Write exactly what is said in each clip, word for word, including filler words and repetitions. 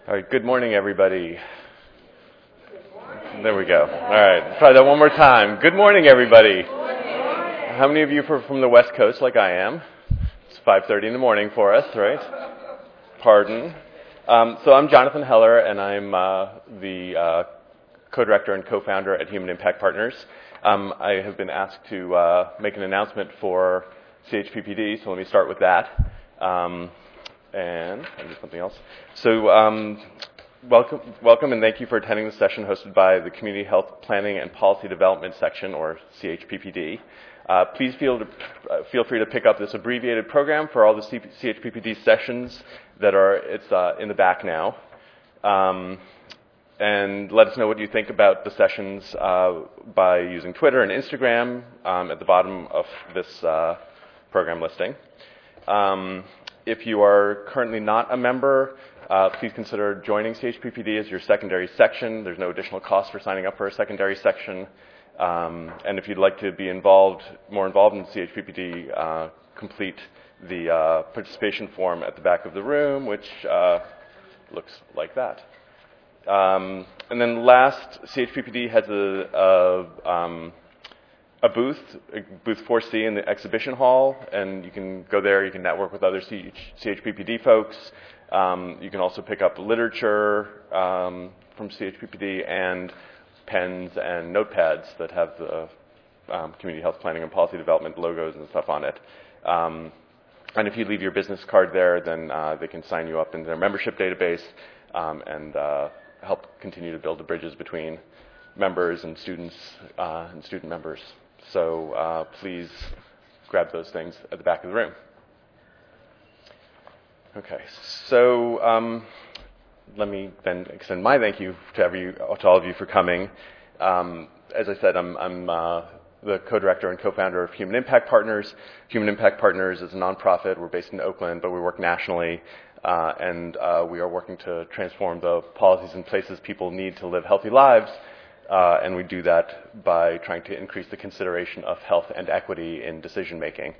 All right, good morning, everybody. There we go. All right, try that one more time. Good morning, everybody. Good morning. How many of you are from the West Coast like I am? It's five thirty in the morning for us, right? Pardon. Um, so I'm Jonathan Heller, and I'm uh, the uh, co-director and co-founder at Human Impact Partners. Um, I have been asked to uh, make an announcement for C H P P D, so let me start with that. Um, and I'll do something else. So um, welcome, welcome, and thank you for attending the session hosted by the Community Health Planning and Policy Development Section, or C H P P D. Uh, please feel, to, uh, feel free to pick up this abbreviated program for all the C H P P D sessions that are it's uh, in the back now. Um, and let us know what you think about the sessions uh, by using Twitter and Instagram um, at the bottom of this uh, program listing. Um, if you are currently not a member, uh, please consider joining C H P P D as your secondary section. There's no additional cost for signing up for a secondary section. Um, and if you'd like to be involved, more involved in C H P P D, uh, complete the uh, participation form at the back of the room, which uh, looks like that. Um, and then last, C H P P D has a, a, um, a booth, a booth four C in the exhibition hall, and you can go there, you can network with other C H P P D folks. Um, you can also pick up literature um, from C H P P D and pens and notepads that have the um, Community Health Planning and Policy Development logos and stuff on it. Um, and if you leave your business card there, then uh, they can sign you up in their membership database um, and uh, help continue to build the bridges between members and students uh, and student members. So uh, please grab those things at the back of the room. Okay, so um, let me then extend my thank you to, every, to all of you for coming. Um, as I said, I'm, I'm uh, the co-director and co-founder of Human Impact Partners. Human Impact Partners is a nonprofit. We're based in Oakland, but we work nationally. Uh, and uh, we are working to transform the policies and places people need to live healthy lives. Uh, and we do that by trying to increase the consideration of health and equity in decision making.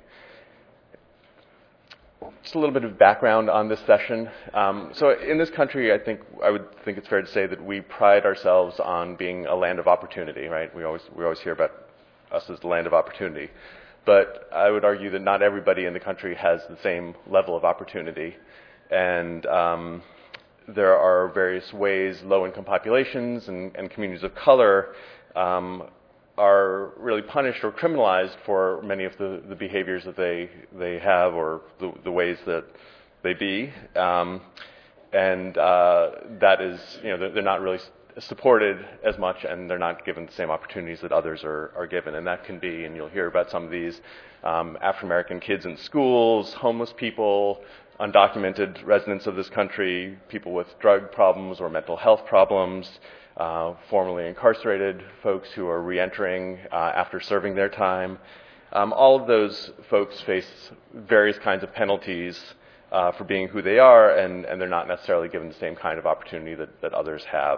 Just a little bit of background on this session. Um, so in this country, I think I would think it's fair to say that we pride ourselves on being a land of opportunity, right? We always we always hear about us as the land of opportunity. But I would argue that not everybody in the country has the same level of opportunity. And um, there are various ways low-income populations and, and communities of color um, are really punished or criminalized for many of the, the behaviors that they they have or the, the ways that they be. Um, and uh, that is, you know, they're, they're not really supported as much, and they're not given the same opportunities that others are, are given. And that can be, and you'll hear about some of these, um, African-American kids in schools, homeless people, undocumented residents of this country, people with drug problems or mental health problems, uh, formerly incarcerated folks who are reentering uh, after serving their time. Um, all of those folks face various kinds of penalties uh, for being who they are, and, and they're not necessarily given the same kind of opportunity that, that others have.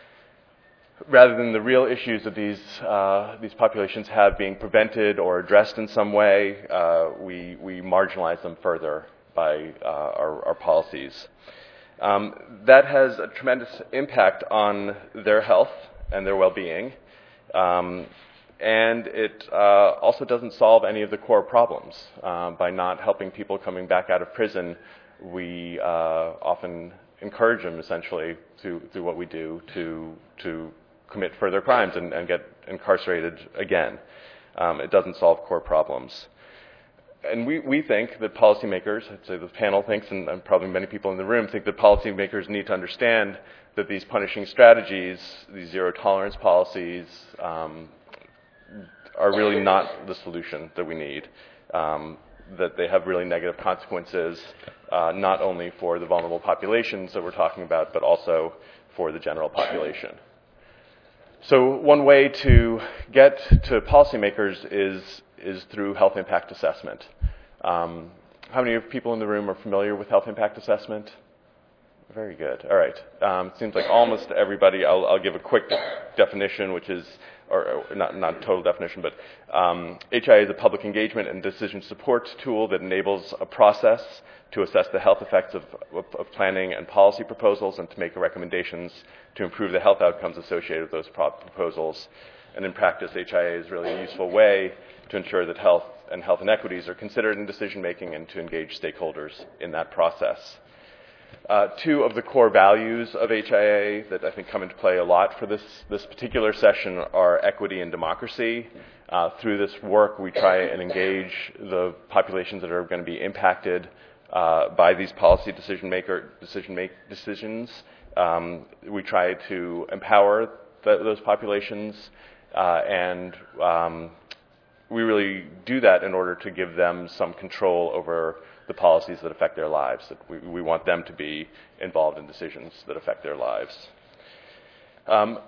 Rather than the real issues that these uh, these populations have being prevented or addressed in some way, uh, we, we marginalize them further by uh, our, our policies. Um, that has a tremendous impact on their health and their well-being, um, and it uh, also doesn't solve any of the core problems. Uh, by not helping people coming back out of prison, we uh, often encourage them, essentially, through, through what we do, to, to commit further crimes and, and get incarcerated again. Um, it doesn't solve core problems. And we, we think that policymakers, I'd say the panel thinks, and, and probably many people in the room think that policymakers need to understand that these punishing strategies, these zero tolerance policies, um, are really not the solution that we need. Um, that they have really negative consequences, uh, not only for the vulnerable populations that we're talking about, but also for the general population. So one way to get to policymakers is is through health impact assessment. Um, how many of people in the room are familiar with health impact assessment? Very good. All right. Um, seems like almost everybody. I'll, I'll give a quick definition, which is, or, or not not total definition, but um, H I A is a public engagement and decision support tool that enables a process to assess the health effects of, of, of planning and policy proposals and to make recommendations to improve the health outcomes associated with those pro- proposals. And in practice, H I A is really a useful way to ensure that health and health inequities are considered in decision-making and to engage stakeholders in that process. Uh, two of the core values of H I A that I think come into play a lot for this, this particular session are equity and democracy. Uh, through this work, we try and engage the populations that are going to be impacted uh, by these policy decision maker decision make decisions. Um, we try to empower the, those populations, uh, and um, we really do that in order to give them some control over the policies that affect their lives. That we, we want them to be involved in decisions that affect their lives. Um,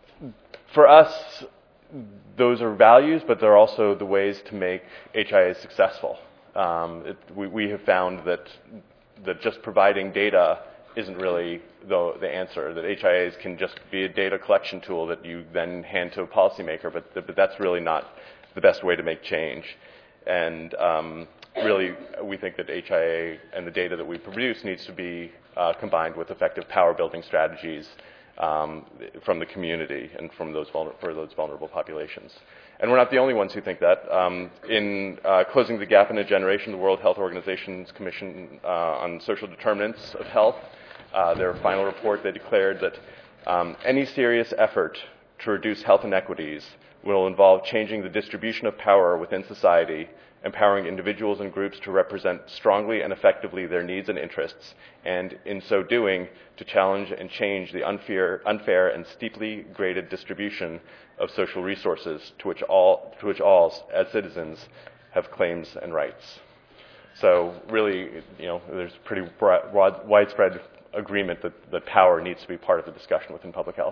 for us, those are values, but they're also the ways to make H I A successful. Um, it, we, we have found that that just providing data isn't really the, the answer, that H I As can just be a data collection tool that you then hand to a policymaker, but, but that's really not the best way to make change. And um, really, we think that H I A and the data that we produce needs to be uh, combined with effective power-building strategies um, from the community and from those vulner- for those vulnerable populations. And we're not the only ones who think that. Um, in uh, Closing the Gap in a Generation, the World Health Organization's Commission uh, on Social Determinants of Health, uh, their final report, they declared that um, any serious effort to reduce health inequities will involve changing the distribution of power within society, empowering individuals and groups to represent strongly and effectively their needs and interests, and in so doing, to challenge and change the unfair, unfair and steeply graded distribution of social resources to which all, to which all, as citizens, have claims and rights. So really, you know, there's pretty broad, widespread agreement that, that power needs to be part of the discussion within public health.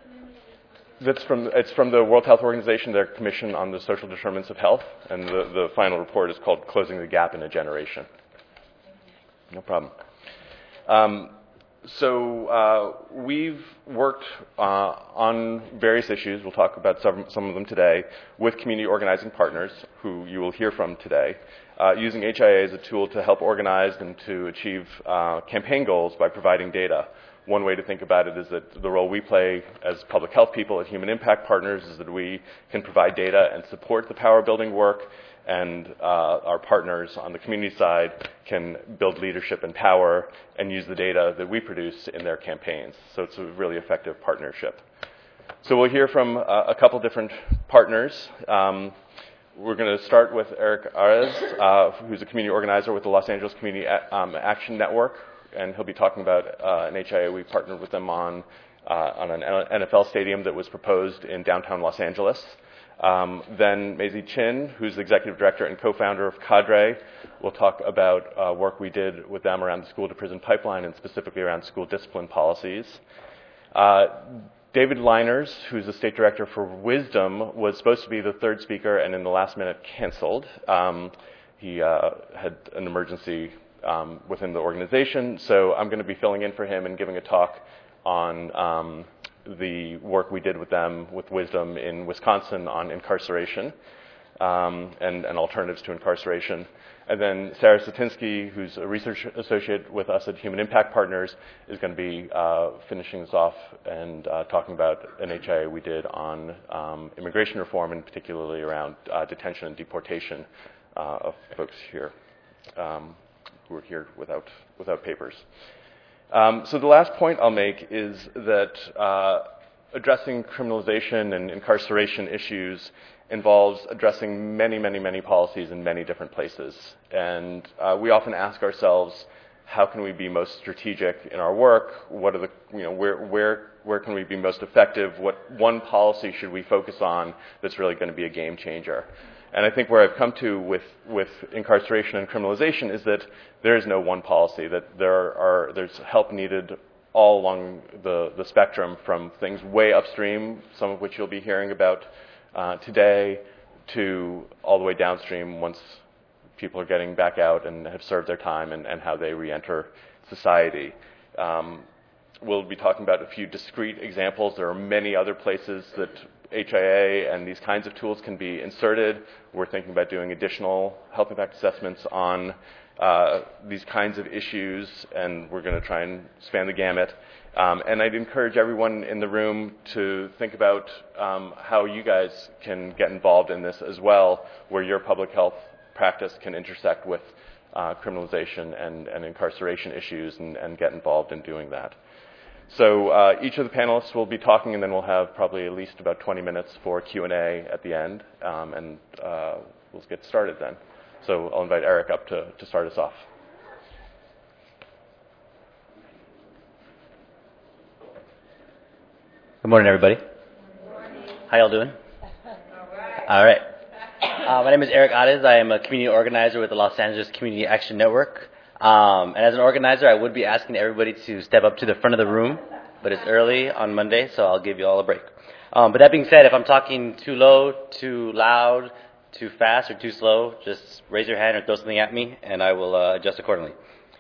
That's from, it's from the World Health Organization, their Commission on the Social Determinants of Health, and the, the final report is called Closing the Gap in a Generation. No problem. Um, so uh, we've worked uh, on various issues, we'll talk about some, some of them today, with community organizing partners, who you will hear from today, uh, using H I A as a tool to help organize and to achieve uh, campaign goals by providing data. One way to think about it is that the role we play as public health people, as human impact partners, is that we can provide data and support the power building work, and uh, our partners on the community side can build leadership and power and use the data that we produce in their campaigns. So it's a really effective partnership. So we'll hear from uh, a couple different partners. Um, we're going to start with Eric Arez, uh, who's a community organizer with the Los Angeles Community A- um, Action Network, and he'll be talking about uh, an H I A we partnered with them on uh, on an N F L stadium that was proposed in downtown Los Angeles. Um, then Maisie Chin, who's the executive director and co-founder of Cadre, will talk about uh, work we did with them around the school-to-prison pipeline and specifically around school discipline policies. Uh, David Liners, who's the state director for Wisdom, was supposed to be the third speaker and in the last minute canceled. Um, he uh, had an emergency Um, within the organization, so I'm going to be filling in for him and giving a talk on um, the work we did with them, with Wisdom in Wisconsin on incarceration um, and, and alternatives to incarceration. And then Sarah Satinsky, who's a research associate with us at Human Impact Partners, is going to be uh, finishing this off and uh, talking about an H I A we did on um, immigration reform, and particularly around uh, detention and deportation uh, of folks here. Um, who are here without without papers. Um, so the last point I'll make is that uh, addressing criminalization and incarceration issues involves addressing many, many, many policies in many different places. And uh, we often ask ourselves, how can we be most strategic in our work? What are the, you know, where where where can we be most effective? What one policy should we focus on that's really going to be a game changer? And I think where I've come to with, with incarceration and criminalization is that there is no one policy, that there are there's help needed all along the, the spectrum, from things way upstream, some of which you'll be hearing about uh, today, to all the way downstream once people are getting back out and have served their time, and, and how they re-enter society. Um, we'll be talking about a few discrete examples. There are many other places that H I A and these kinds of tools can be inserted. We're thinking about doing additional health impact assessments on uh, these kinds of issues, and we're going to try and span the gamut. Um, and I'd encourage everyone in the room to think about um, how you guys can get involved in this as well, where your public health practice can intersect with uh, criminalization and, and incarceration issues, and, and get involved in doing that. So uh, each of the panelists will be talking, and then we'll have probably at least about twenty minutes for Q and A at the end, um, and uh, we'll get started then. So I'll invite Eric up to, to start us off. Good morning, everybody. Good morning. How y'all doing? All right. All right. Uh, my name is Eric Ades. I am a community organizer with the Los Angeles Community Action Network. Um, and as an organizer, I would be asking everybody to step up to the front of the room, but it's early on Monday, so I'll give you all a break. Um, but that being said, if I'm talking too low, too loud, too fast, or too slow, just raise your hand or throw something at me, and I will uh, adjust accordingly.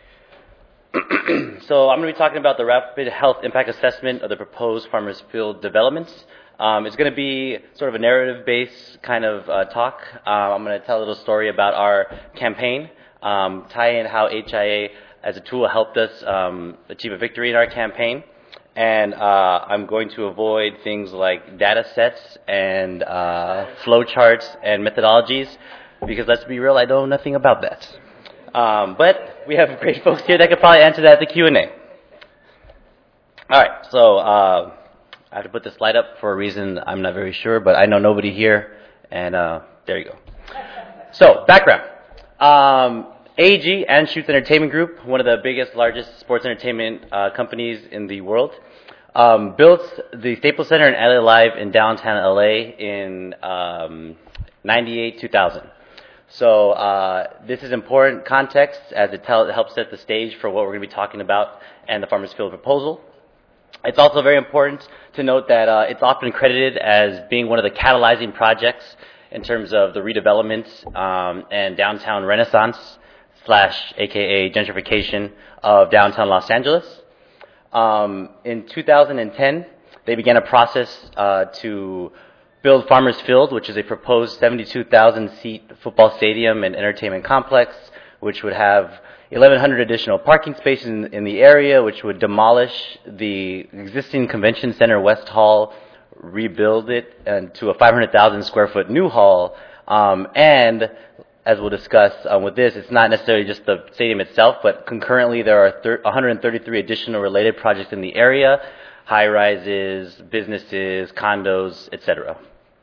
So I'm going to be talking about the rapid health impact assessment of the proposed Farmers Field developments. Um, it's going to be sort of a narrative-based kind of uh, talk. Uh, I'm going to tell a little story about our campaign, um, tie in how H I A as a tool helped us um, achieve a victory in our campaign. And uh, I'm going to avoid things like data sets and uh, flow charts and methodologies, because let's be real, I know nothing about that. Um, but we have great folks here that could probably answer that at the Q and A. All right, so uh, I have to put this slide up for a reason I'm not very sure, but I know nobody here, and uh, there you go. So, background. Um, A E G, Anschutz Entertainment Group, one of the biggest, largest sports entertainment uh, companies in the world, um, built the Staples Center in L A Live in downtown L A in um, ninety-eight, two thousand. So uh, this is important context as it, tell, it helps set the stage for what we're going to be talking about and the Farmers Field proposal. It's also very important to note that uh, it's often credited as being one of the catalyzing projects in terms of the redevelopment um, and downtown renaissance slash A K A gentrification of downtown Los Angeles. Um, in two thousand ten, they began a process uh, to build Farmers Field, which is a proposed seventy-two thousand seat football stadium and entertainment complex, which would have eleven hundred additional parking spaces in, in the area, which would demolish the existing convention center West Hall, rebuild it into a five hundred thousand square foot new hall, um, and as we'll discuss um, with this, it's not necessarily just the stadium itself, but concurrently there are thir- one hundred thirty-three additional related projects in the area, high-rises, businesses, condos, et cetera.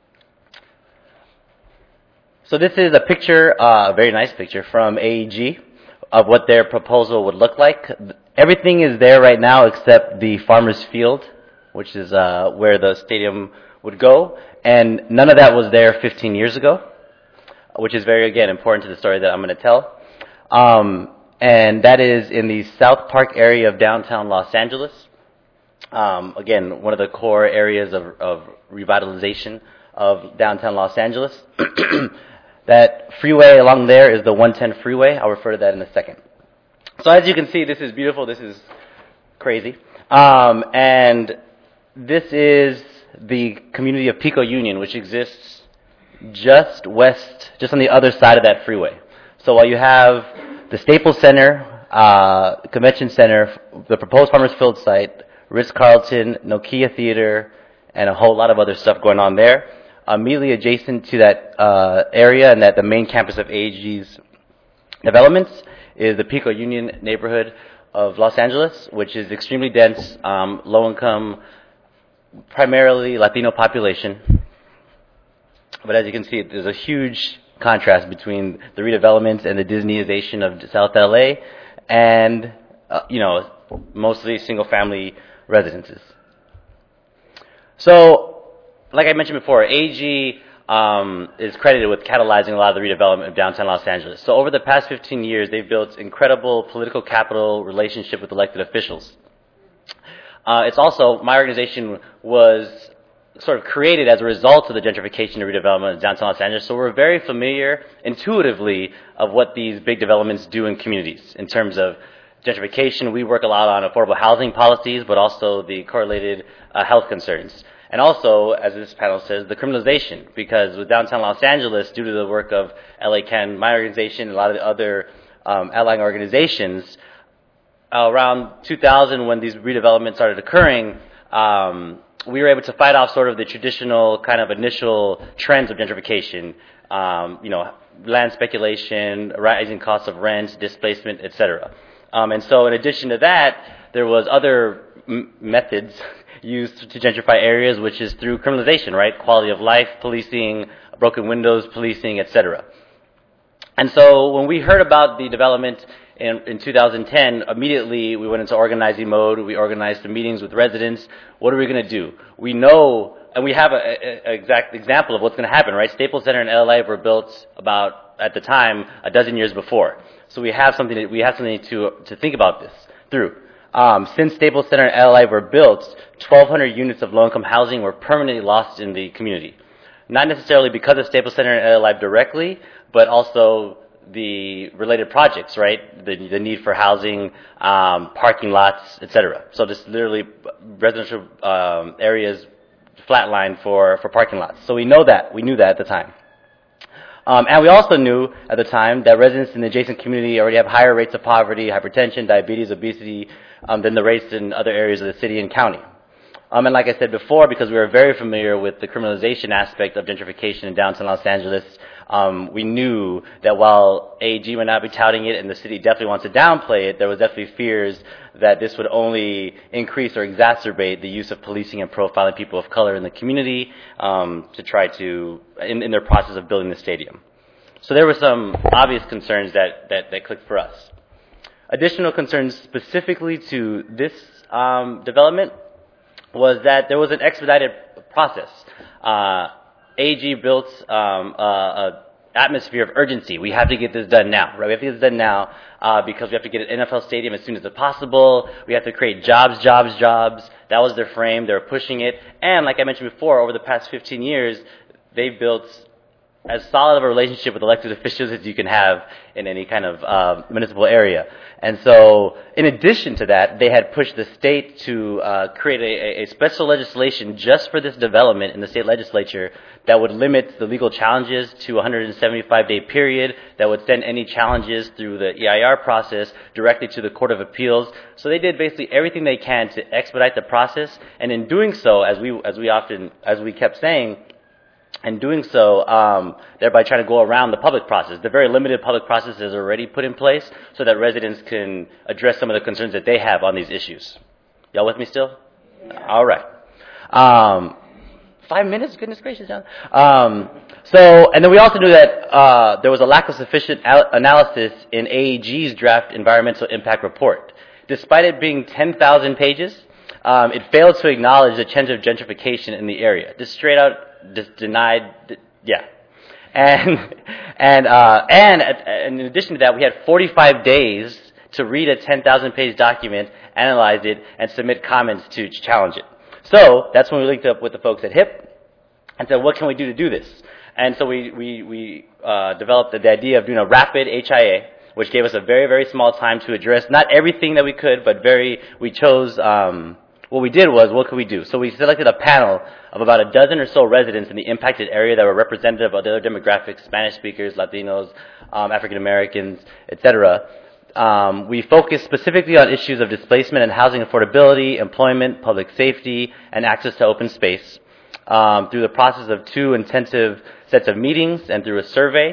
So this is a picture, uh, a very nice picture from A E G of what their proposal would look like. Everything is there right now except the Farmers Field, which is uh, where the stadium would go, and none of that was there fifteen years ago, which is very, again, important to the story that I'm going to tell. Um, and that is in the South Park area of downtown Los Angeles. Um, again, one of the core areas of, of revitalization of downtown Los Angeles. That freeway along there is the one ten freeway. I'll refer to that in a second. So as you can see, this is beautiful. This is crazy. Um, and this is the community of Pico Union, which exists just west, just on the other side of that freeway. So while you have the Staples Center, uh, Convention Center, the proposed Farmers Field site, Ritz-Carlton, Nokia Theater, and a whole lot of other stuff going on there, immediately adjacent to that uh, area and that the main campus of A E G's developments is the Pico Union neighborhood of Los Angeles, which is extremely dense, um, low-income, primarily Latino population. But as you can see, there's a huge contrast between the redevelopments and the Disneyization of South L A and, uh, you know, mostly single-family residences. So, like I mentioned before, A E G um, is credited with catalyzing a lot of the redevelopment of downtown Los Angeles. So over the past fifteen years, they've built incredible political capital relationship with elected officials. Uh, it's also, my organization was sort of created as a result of the gentrification and redevelopment of downtown Los Angeles, so we're very familiar intuitively of what these big developments do in communities. In terms of gentrification, we work a lot on affordable housing policies, but also the correlated uh, health concerns. And also, as this panel says, the criminalization, because with downtown Los Angeles, due to the work of L A Can, my organization, and a lot of the other um, allying organizations, around two thousand, when these redevelopments started occurring, um, we were able to fight off sort of the traditional kind of initial trends of gentrification, um, you know, land speculation, rising costs of rent, displacement, et cetera. Um, and so in addition to that, there was other m- methods used to gentrify areas, which is through criminalization, right? Quality of life policing, broken windows policing, et cetera. And so when we heard about the development in, in two thousand ten, immediately we went into organizing mode. We organized the meetings with residents. What are we going to do? We know, and we have an exact example of what's going to happen, right? Staples Center and L A were built about, at the time, a dozen years before. So we have something that, we have something to to think about this through. Um, since Staples Center and L A were built, twelve hundred units of low-income housing were permanently lost in the community. Not necessarily because of Staples Center and L A directly, but also the related projects, right? The, the need for housing, um, parking lots, et cetera. So just literally residential um, areas flatlined for, for parking lots. So we know that. We knew that at the time. Um, and we also knew at the time that residents in the adjacent community already have higher rates of poverty, hypertension, diabetes, obesity um, than the rates in other areas of the city and county. Um, and like I said before, because we were very familiar with the criminalization aspect of gentrification in downtown Los Angeles, um, we knew that while A A G might not be touting it and the city definitely wants to downplay it, there was definitely fears that this would only increase or exacerbate the use of policing and profiling people of color in the community um, to try to, in, in their process of building the stadium. So there were some obvious concerns that, that, that clicked for us. Additional concerns specifically to this um, development was that there was an expedited process. Uh, A A G built um, an atmosphere of urgency. We have to get this done now, right? We have to get this done now uh, because we have to get an N F L stadium as soon as possible. We have to create jobs, jobs, jobs. That was their frame. They were pushing it. And like I mentioned before, over the past fifteen years, they've built as solid of a relationship with elected officials as you can have in any kind of uh, municipal area. And so, in addition to that, they had pushed the state to uh, create a, a special legislation just for this development in the state legislature that would limit the legal challenges to a one hundred seventy-five day period, that would send any challenges through the E I R process directly to the Court of Appeals. So they did basically everything they can to expedite the process, and in doing so, as we as we often as we kept saying, and doing so, um, thereby trying to go around the public process. The very limited public process is already put in place so that residents can address some of the concerns that they have on these issues. Y'all with me still? Yeah. All right. Um, five minutes? Goodness gracious, John. Um, so, and then we also knew that uh, there was a lack of sufficient al- analysis in A A G's draft environmental impact report. Despite it being ten thousand pages, um, it failed to acknowledge the trends of gentrification in the area. Just straight out Just denied, yeah, and and uh, and, and in addition to that, we had forty-five days to read a ten thousand page document, analyze it, and submit comments to challenge it. So that's when we linked up with the folks at H I P and said, what can we do to do this? And so we we we uh, developed the idea of doing a rapid H I A, which gave us a very very small time to address not everything that we could, but very we chose. Um, What we did was, what could we do? So we selected a panel of about a dozen or so residents in the impacted area that were representative of the other demographics, Spanish speakers, Latinos, um, African Americans, et cetera. Um, we focused specifically on issues of displacement and housing affordability, employment, public safety, and access to open space um, through the process of two intensive sets of meetings and through a survey.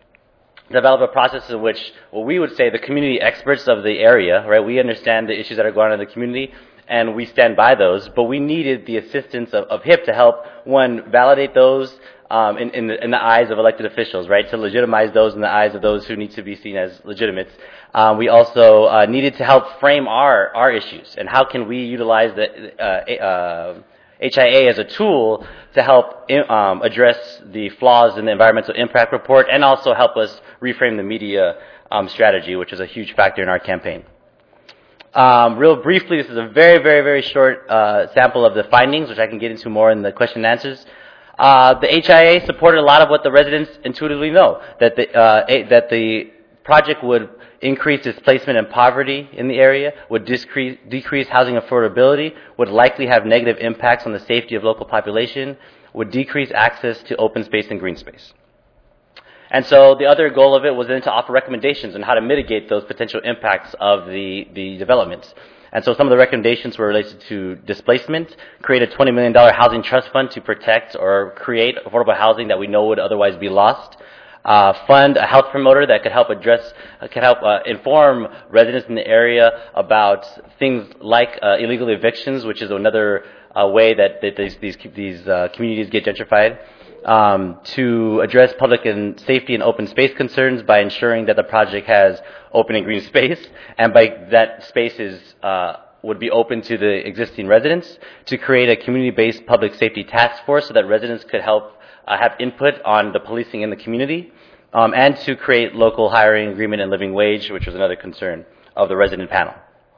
Develop a process in which, well, we would say the community experts of the area, right? We understand the issues that are going on in the community, and we stand by those, but we needed the assistance of, of H I P to help, one, validate those um, in, in, the, in the eyes of elected officials, right, to legitimize those in the eyes of those who need to be seen as legitimates. Um, we also uh, needed to help frame our, our issues, and how can we utilize the uh, uh, H I A as a tool to help in, um, address the flaws in the environmental impact report, and also help us reframe the media um, strategy, which is a huge factor in our campaign. Um, real briefly, this is a very, very, very short uh, sample of the findings, which I can get into more in the question and answers. Uh, the H I A supported a lot of what the residents intuitively know, that the, uh, a, that the project would increase displacement and poverty in the area, would decrease, decrease housing affordability, would likely have negative impacts on the safety of local population, would decrease access to open space and green space. And so the other goal of it was then to offer recommendations on how to mitigate those potential impacts of the, the developments. And so some of the recommendations were related to displacement, create a twenty million dollars housing trust fund to protect or create affordable housing that we know would otherwise be lost, uh, fund a health promoter that could help address, uh, could help uh, inform residents in the area about things like uh, illegal evictions, which is another uh, way that, that these, these, these uh, communities get gentrified. Um, to address public and safety and open space concerns by ensuring that the project has open and green space, and by that space is, uh, would be open to the existing residents, to create a community-based public safety task force so that residents could help uh, have input on the policing in the community, um, and to create local hiring agreement and living wage, which was another concern of the resident panel.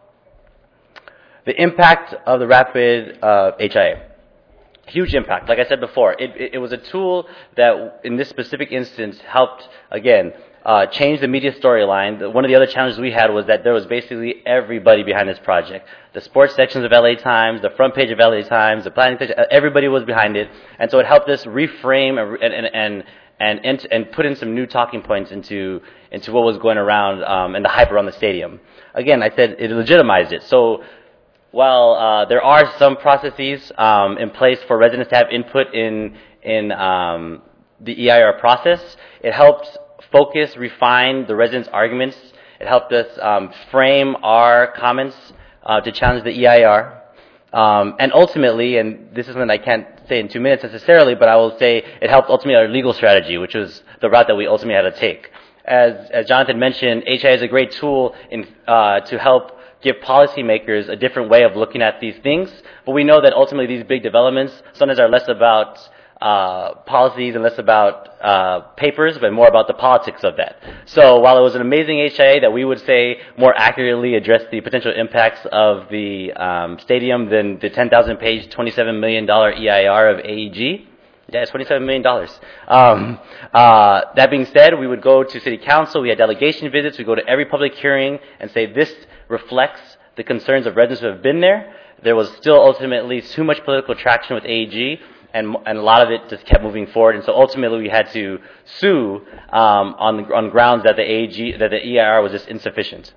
The impact of the rapid uh, H I A. Huge impact. Like I said before, it, it, it was a tool that, in this specific instance, helped, again, uh, change the media storyline. One of the other challenges we had was that there was basically everybody behind this project. The sports sections of L A Times, the front page of L A Times, the planning section, everybody was behind it. And so it helped us reframe and, and, and, and, and, and put in some new talking points into, into what was going around um, and the hype around the stadium. Again, I said it legitimized it. So while uh, there are some processes um, in place for residents to have input in in um, the E I R process, it helped focus, refine the residents' arguments. It helped us um, frame our comments uh, to challenge the E I R. Um, and ultimately, and this is something I can't say in two minutes necessarily, but I will say it helped ultimately our legal strategy, which was the route that we ultimately had to take. As, as Jonathan mentioned, H I A is a great tool in, uh, to help give policymakers a different way of looking at these things, but we know that ultimately these big developments sometimes are less about uh, policies and less about uh, papers, but more about the politics of that. So while it was an amazing H I A that we would say more accurately addressed the potential impacts of the um, stadium than the ten thousand page, twenty-seven million dollars E I R of A E G, yeah, it's twenty-seven million dollars. Um, uh, that being said, we would go to city council, we had delegation visits, we go to every public hearing and say this reflects the concerns of residents who have been there. There was still ultimately too much political traction with A E G, and, and a lot of it just kept moving forward. And so ultimately we had to sue um, on, the, on grounds that the A E G, that the E I R was just insufficient.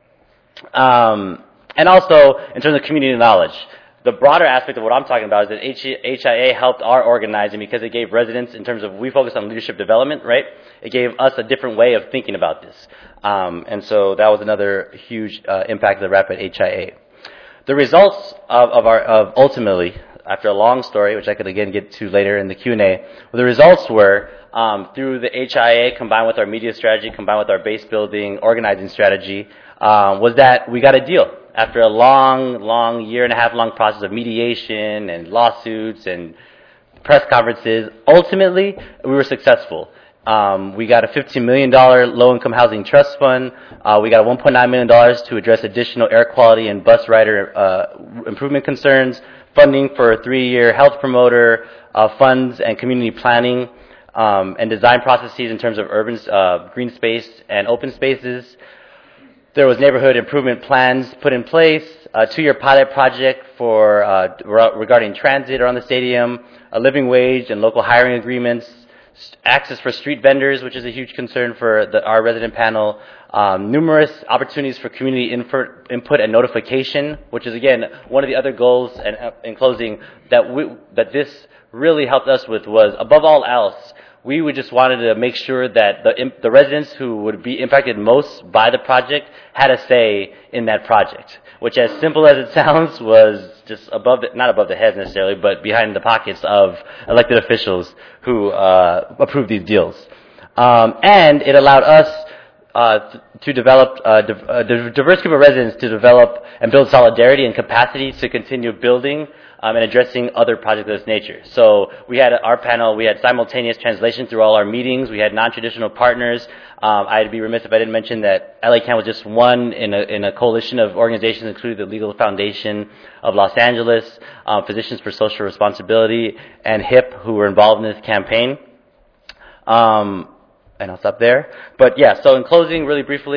Um, and also, in terms of community knowledge, the broader aspect of what I'm talking about is that H I A helped our organizing because it gave residents, in terms of, we focus on leadership development, right? It gave us a different way of thinking about this. Um, and so that was another huge uh, impact of the rapid H I A. The results of, of our, of ultimately, after a long story, which I could again get to later in the Q and A, well, the results were um, through the H I A combined with our media strategy, combined with our base building organizing strategy, uh, was that we got a deal. After a long, long, year and a half long process of mediation and lawsuits and press conferences, ultimately, we were successful. Um, we got a fifteen million dollars low-income housing trust fund. Uh, we got a one point nine million dollars to address additional air quality and bus rider uh, improvement concerns, funding for a three-year health promoter, uh, funds and community planning, um, and design processes in terms of urban uh, green space and open spaces. There was neighborhood improvement plans put in place, a two-year pilot project for uh, regarding transit around the stadium, a living wage and local hiring agreements, access for street vendors, which is a huge concern for the, our resident panel, um, numerous opportunities for community input, input and notification, which is, again, one of the other goals, and uh, in closing, that, we, that this really helped us with was, above all else, we would just wanted to make sure that the, the residents who would be impacted most by the project had a say in that project, which, as simple as it sounds, was just above the, not above the heads necessarily, but behind the pockets of elected officials who uh, approved these deals. Um, and it allowed us uh, to develop uh, a diverse group of residents to develop and build solidarity and capacity to continue building Um, and addressing other projects of this nature. So we had our panel, we had simultaneous translation through all our meetings, we had non-traditional partners. Um, I'd be remiss if I didn't mention that L A CAN was just one in a, in a coalition of organizations, including the Legal Foundation of Los Angeles, um, Physicians for Social Responsibility, and H I P, who were involved in this campaign. Um, and I'll stop there. But yeah, so in closing, really briefly,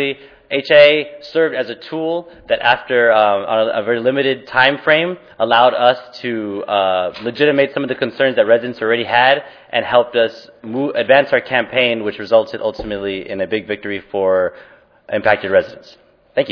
H I A served as a tool that after um, on a, a very limited time frame allowed us to uh, legitimate some of the concerns that residents already had and helped us move, advance our campaign, which resulted ultimately in a big victory for impacted residents. Thank you.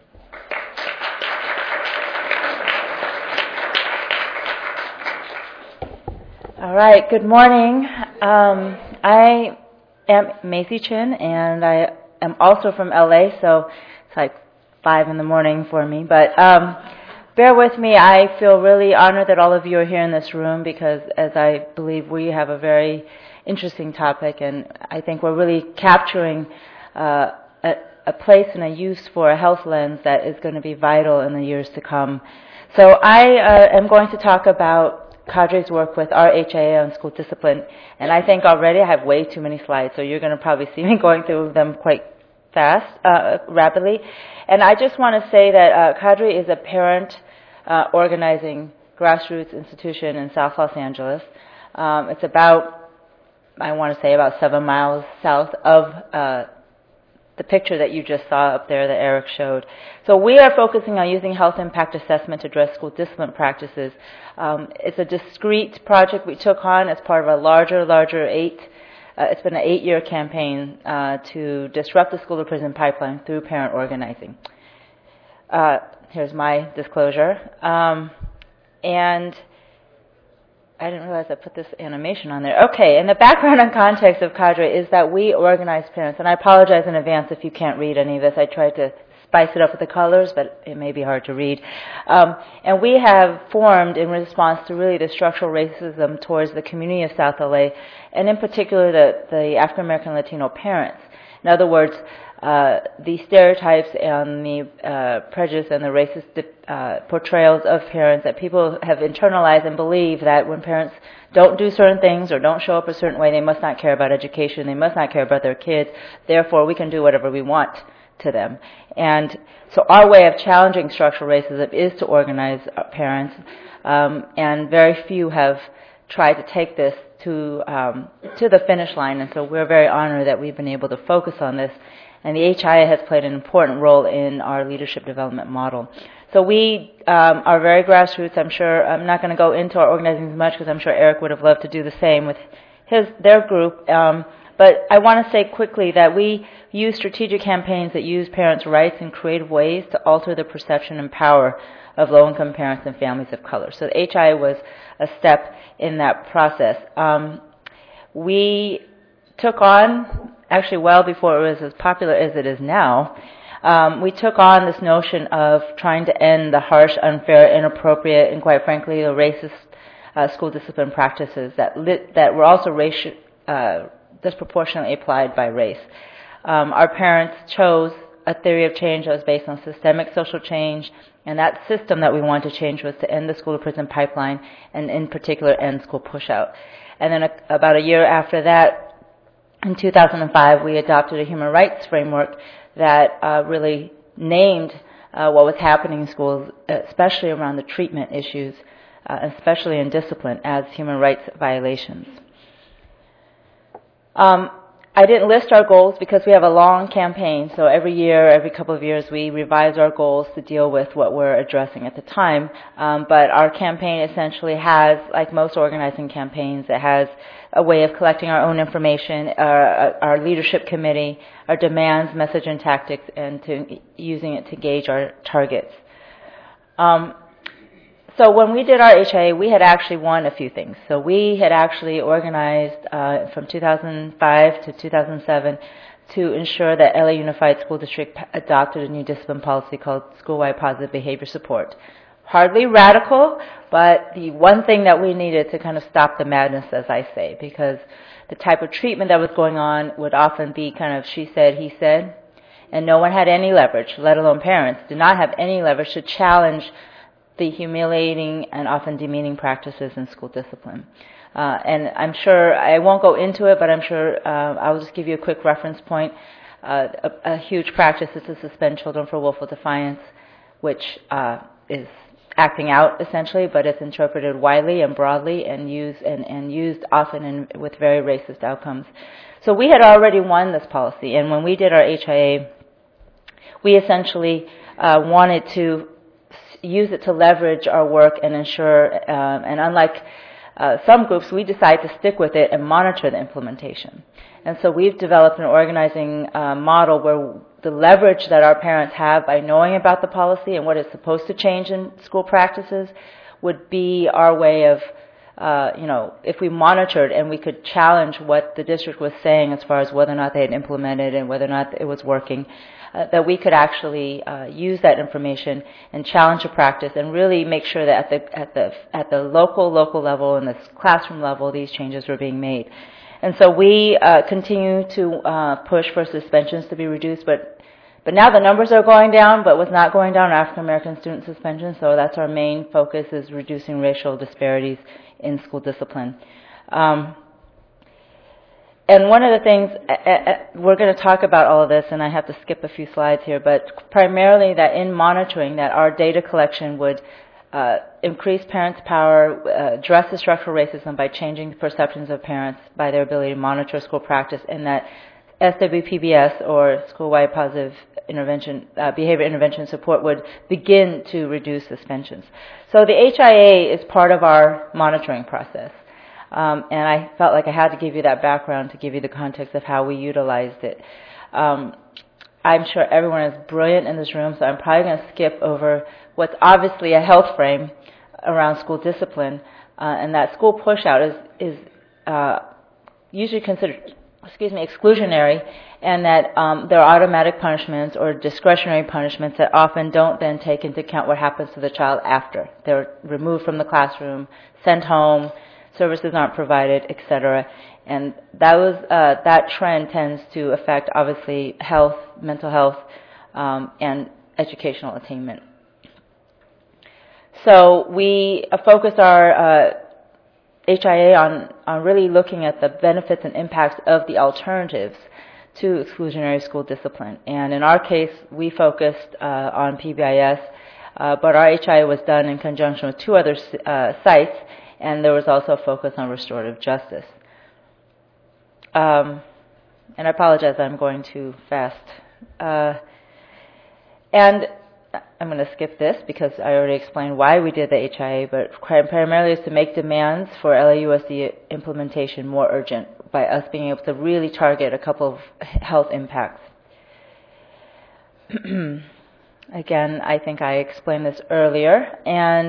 All right, good morning. Um, I am Macy Chin, and I am also from L A, so it's like five in the morning for me. But um, bear with me, I feel really honored that all of you are here in this room because, as I believe, we have a very interesting topic, and I think we're really capturing uh, a, a place and a use for a health lens that is going to be vital in the years to come. So I uh, am going to talk about Kadri's work with our H I A on school discipline, and I think already I have way too many slides, so you're going to probably see me going through them quite fast, uh, rapidly. And I just want to say that uh, Kadri is a parent uh, organizing grassroots institution in South Los Angeles. Um, it's about, I want to say, about seven miles south of uh, the picture that you just saw up there that Eric showed. So we are focusing on using health impact assessment to address school discipline practices. Um, it's a discrete project we took on as part of a larger, larger eight, uh, it's been an eight-year campaign uh, to disrupt the school-to-prison pipeline through parent organizing. Uh, here's my disclosure. Um, and I didn't realize I put this animation on there. Okay, and the background and context of Kadri is that we organize parents, and I apologize in advance if you can't read any of this. I tried to spice it up with the colors, but it may be hard to read. Um, and we have formed in response to really the structural racism towards the community of South L A, and in particular the, the African American Latino parents. In other words, uh, the stereotypes and the uh, prejudice and the racist uh, portrayals of parents that people have internalized and believe that when parents don't do certain things or don't show up a certain way, they must not care about education, they must not care about their kids, therefore we can do whatever we want to them. And so our way of challenging structural racism is to organize parents, um, and very few have tried to take this to um, to the finish line, and so we're very honored that we've been able to focus on this, and the H I A has played an important role in our leadership development model. So we um, are very grassroots. I'm sure I'm not going to go into our organizing as much because I'm sure Eric would have loved to do the same with his their group. Um, but I want to say quickly that we use strategic campaigns that use parents' rights in creative ways to alter the perception and power of low-income parents and families of color. So the H I A was a step in that process. Um, we took on, actually well before it was as popular as it is now, um, we took on this notion of trying to end the harsh, unfair, inappropriate, and quite frankly, the racist uh, school discipline practices that lit, that were also racial, uh, disproportionately applied by race. Um, our parents chose a theory of change that was based on systemic social change, and that system that we wanted to change was to end the school-to-prison pipeline, and in particular, end school push-out. And then a, about a year after that, in two thousand five, we adopted a human rights framework that uh, really named uh, what was happening in schools, especially around the treatment issues, uh, especially in discipline, as human rights violations. Um, I didn't list our goals because we have a long campaign, so every year, every couple of years, we revise our goals to deal with what we're addressing at the time. Um, but our campaign essentially has, like most organizing campaigns, it has a way of collecting our own information, our, our leadership committee, our demands, message, and tactics, and to using it to gauge our targets. Um, So when we did our H I A, we had actually won a few things. So we had actually organized uh, from two thousand five to two thousand seven to ensure that L A Unified School District adopted a new discipline policy called School-Wide Positive Behavior Support. Hardly radical, but the one thing that we needed to kind of stop the madness, as I say, because the type of treatment that was going on would often be kind of she said, he said, and no one had any leverage, let alone parents, did not have any leverage to challenge the humiliating and often demeaning practices in school discipline. Uh, and I'm sure, I won't go into it, but I'm sure uh, I'll just give you a quick reference point. Uh, a, a huge practice is to suspend children for willful defiance, which uh, is acting out essentially, but it's interpreted widely and broadly and used and, and used often in, with very racist outcomes. So we had already won this policy, and when we did our H I A, we essentially uh, wanted to use it to leverage our work and ensure, uh, and unlike uh, some groups, we decide to stick with it and monitor the implementation. And so we've developed an organizing uh, model where the leverage that our parents have by knowing about the policy and what it's supposed to change in school practices would be our way of, uh, you know, if we monitored and we could challenge what the district was saying as far as whether or not they had implemented and whether or not it was working, uh, that we could actually uh, use that information and challenge a practice and really make sure that at the at the at the local local level and the classroom level these changes were being made. And so we uh, continue to uh, push for suspensions to be reduced, but but now the numbers are going down, but what's not going down are African American student suspensions, so that's our main focus, is reducing racial disparities in school discipline. Um, and one of the things, uh, uh, we're going to talk about all of this, and I have to skip a few slides here, but primarily that in monitoring that our data collection would Uh, increase parents' power, uh, address the structural racism by changing the perceptions of parents by their ability to monitor school practice, and that S W P B S, or School-Wide Positive Intervention, uh, Behavior Intervention Support, would begin to reduce suspensions. So the H I A is part of our monitoring process, um, and I felt like I had to give you that background to give you the context of how we utilized it. Um, I'm sure everyone is brilliant in this room, so I'm probably going to skip over what's obviously a health frame around school discipline, uh, and that school push-out is, is uh, usually considered, excuse me, exclusionary, and that um, there are automatic punishments or discretionary punishments that often don't then take into account what happens to the child after. They're removed from the classroom, sent home, services aren't provided, et cetera. And that was uh, that trend tends to affect, obviously, health, mental health, um, and educational attainment. So we uh, focused our uh, H I A on, on really looking at the benefits and impacts of the alternatives to exclusionary school discipline. And in our case, we focused uh, on P B I S, uh, but our H I A was done in conjunction with two other uh, sites, and there was also a focus on restorative justice. Um, and I apologize, I'm going too fast. Uh, and I'm going to skip this because I already explained why we did the H I A, but primarily is to make demands for L A U S D implementation more urgent by us being able to really target a couple of health impacts. Again, I think I explained this earlier, and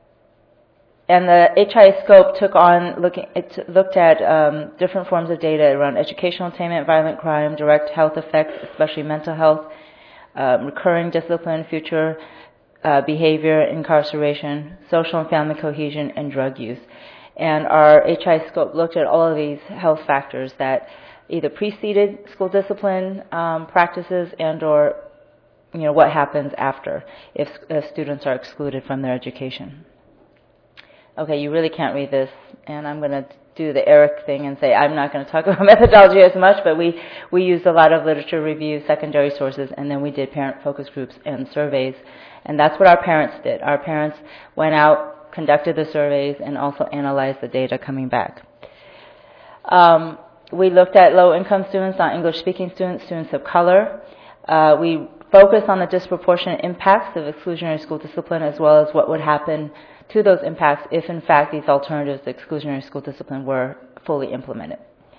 and the H I A scope took on looking it looked at um, different forms of data around educational attainment, violent crime, direct health effects, especially mental health, Uh, recurring discipline, future uh, behavior, incarceration, social and family cohesion, and drug use. And our H I scope looked at all of these health factors that either preceded school discipline um, practices and or, you know, what happens after if, if students are excluded from their education. Okay, you really can't read this, and I'm going to do the Eric thing and say I'm not going to talk about methodology as much, but we, we used a lot of literature review, secondary sources, and then we did parent focus groups and surveys, and that's what our parents did. Our parents went out, conducted the surveys, and also analyzed the data coming back. Um, we looked at low-income students, non-English-speaking students, students of color. Uh, we focused on the disproportionate impacts of exclusionary school discipline as well as what would happen to those impacts if, in fact, these alternatives to exclusionary school discipline were fully implemented.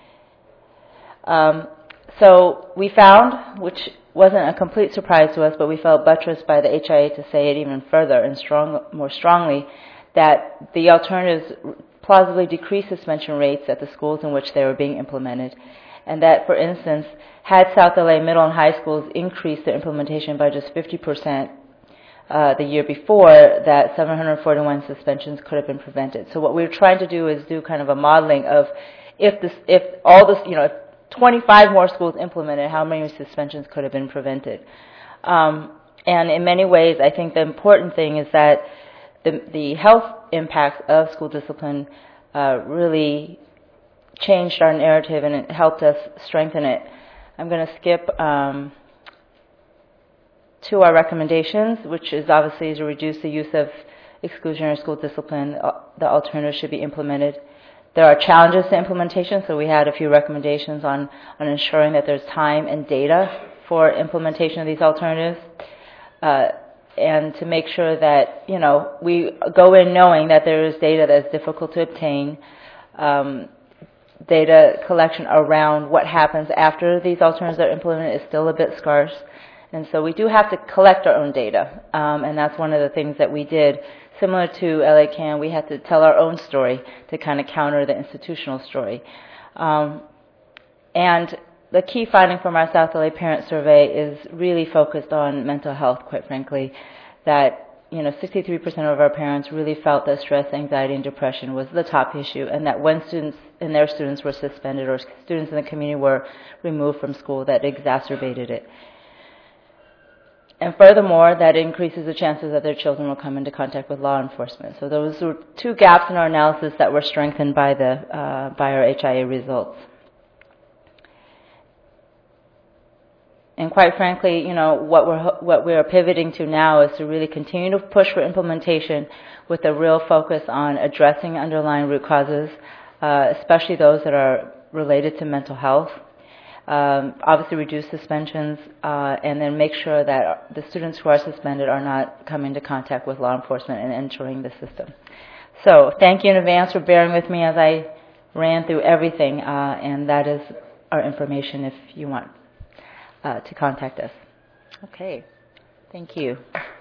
Um, so we found, which wasn't a complete surprise to us, but we felt buttressed by the H I A to say it even further and strong, more strongly, that the alternatives plausibly decreased suspension rates at the schools in which they were being implemented, and that, for instance, had South L A middle and high schools increased their implementation by just fifty percent Uh, the year before, that seven hundred forty-one suspensions could have been prevented. So what we were trying to do is do kind of a modeling of if this, if all this, you know, if twenty-five more schools implemented, how many suspensions could have been prevented. Um, and in many ways, I think the important thing is that the, the health impacts of school discipline uh, really changed our narrative and it helped us strengthen it. I'm going to skip Um, to our recommendations, which is obviously to reduce the use of exclusionary school discipline. The alternatives should be implemented. There are challenges to implementation, so we had a few recommendations on, on ensuring that there's time and data for implementation of these alternatives, uh, and to make sure that, you know, we go in knowing that there is data that's difficult to obtain, um, data collection around what happens after these alternatives are implemented is still a bit scarce. And so we do have to collect our own data, um, and that's one of the things that we did. Similar to L A CAN, we had to tell our own story to kind of counter the institutional story. Um, and the key finding from our South L A Parent Survey is really focused on mental health, quite frankly, that, you know, sixty-three percent of our parents really felt that stress, anxiety, and depression was the top issue, and that when students and their students were suspended or students in the community were removed from school, that exacerbated it. And furthermore, that increases the chances that their children will come into contact with law enforcement. So those were two gaps in our analysis that were strengthened by the uh, by our H I A results. And quite frankly, you know, what we're what we are pivoting to now is to really continue to push for implementation with a real focus on addressing underlying root causes, uh, especially those that are related to mental health. Um, obviously reduce suspensions, uh, and then make sure that the students who are suspended are not coming into contact with law enforcement and entering the system. So thank you in advance for bearing with me as I ran through everything, uh, and that is our information if you want uh, to contact us. Okay, thank you.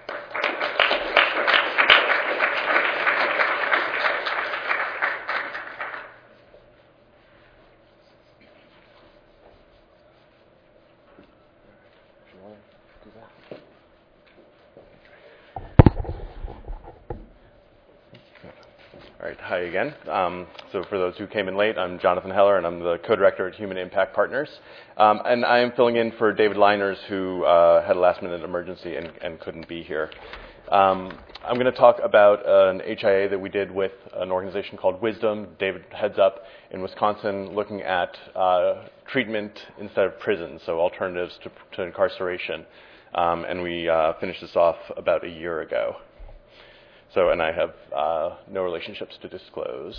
All right, hi again. Um, so for those who came in late, I'm Jonathan Heller, and I'm the co-director at Human Impact Partners. Um, and I am filling in for David Liners, who uh, had a last-minute emergency and, and couldn't be here. Um, I'm going to talk about an H I A that we did with an organization called Wisdom. David heads up in Wisconsin, looking at uh, treatment instead of prison, so alternatives to, to incarceration. Um, and we uh, finished this off about a year ago. So, and I have uh, no relationships to disclose.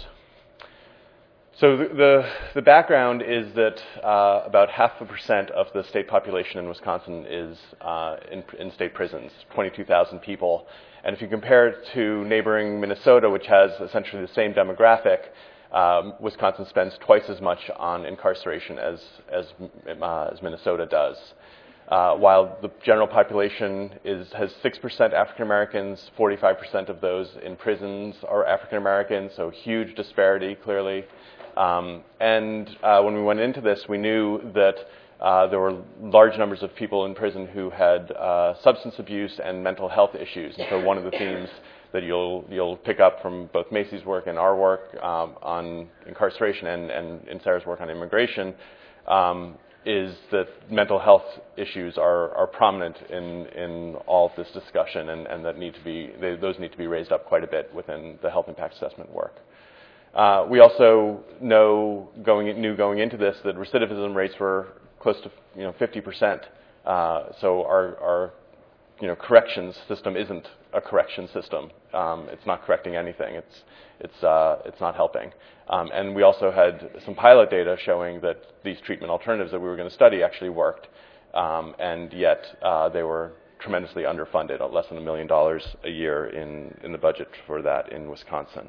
So the, the, the background is that uh, about half a percent of the state population in Wisconsin is uh, in, in state prisons, twenty-two thousand people. And if you compare it to neighboring Minnesota, which has essentially the same demographic, um, Wisconsin spends twice as much on incarceration as, as, uh, as Minnesota does. Uh, while the general population is, has six percent African Americans, forty-five percent of those in prisons are African Americans, so huge disparity, clearly. Um, and uh, when we went into this, we knew that uh, there were large numbers of people in prison who had uh, substance abuse and mental health issues. And so one of the themes that you'll you'll pick up from both Macy's work and our work um, on incarceration and, and in Sarah's work on immigration um, is that mental health issues are, are prominent in, in all of this discussion, and, and that need to be they, those need to be raised up quite a bit within the health impact assessment work. Uh, we also know going knew going into this that recidivism rates were close to you know fifty percent. Uh, so our our you know corrections system isn't a correction system. Um, it's not correcting anything. It's it's uh, it's not helping. Um, and we also had some pilot data showing that these treatment alternatives that we were going to study actually worked, um, and yet uh, they were tremendously underfunded, less than a million dollars a year in, in the budget for that in Wisconsin.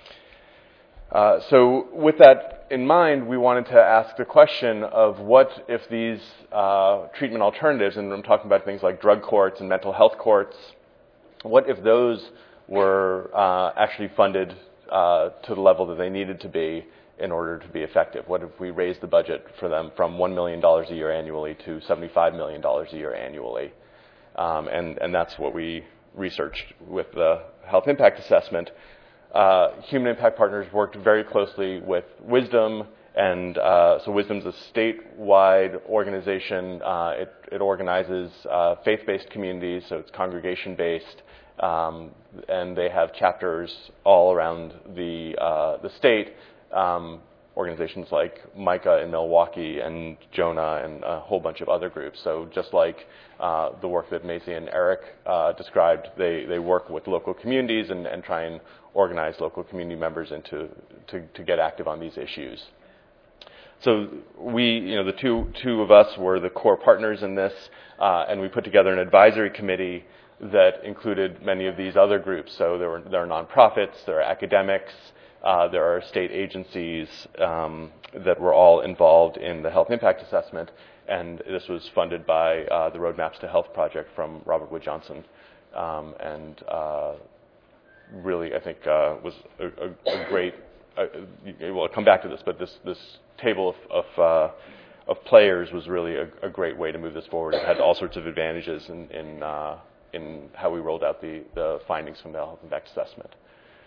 Uh, so with that in mind, we wanted to ask the question of what if these uh, treatment alternatives, and I'm talking about things like drug courts and mental health courts, what if those were uh, actually funded uh, to the level that they needed to be in order to be effective? What if we raised the budget for them from one million dollars a year annually to seventy-five million dollars a year annually? Um, and, and that's what we researched with the health impact assessment. Uh, Human Impact Partners worked very closely with Wisdom, and uh, so Wisdom's a statewide organization. Uh, it, it organizes uh, faith-based communities, so it's congregation-based, um, and they have chapters all around the uh, the state. Um, organizations like Micah in Milwaukee and Jonah and a whole bunch of other groups. So just like uh, the work that Macy and Eric uh, described, they, they work with local communities and, and try and organize local community members into to, to get active on these issues. So we, you know, the two two of us were the core partners in this, uh, and we put together an advisory committee that included many of these other groups. So there were there are nonprofits, there are academics, uh, there are state agencies um, that were all involved in the health impact assessment, and this was funded by uh, the Roadmaps to Health project from Robert Wood Johnson, um, and uh, really I think uh, was a, a, a great. Uh, well, I'll come back to this, but this this table of of, uh, of players was really a, a great way to move this forward. It had all sorts of advantages in in, uh, in how we rolled out the, the findings from the health impact assessment.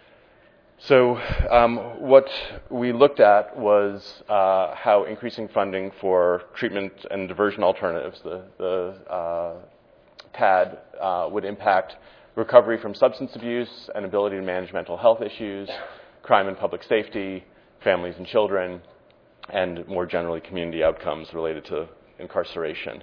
So um, what we looked at was uh, how increasing funding for treatment and diversion alternatives, the, the uh, T A D, uh, would impact recovery from substance abuse and ability to manage mental health issues, crime and public safety, families and children, and more generally community outcomes related to incarceration.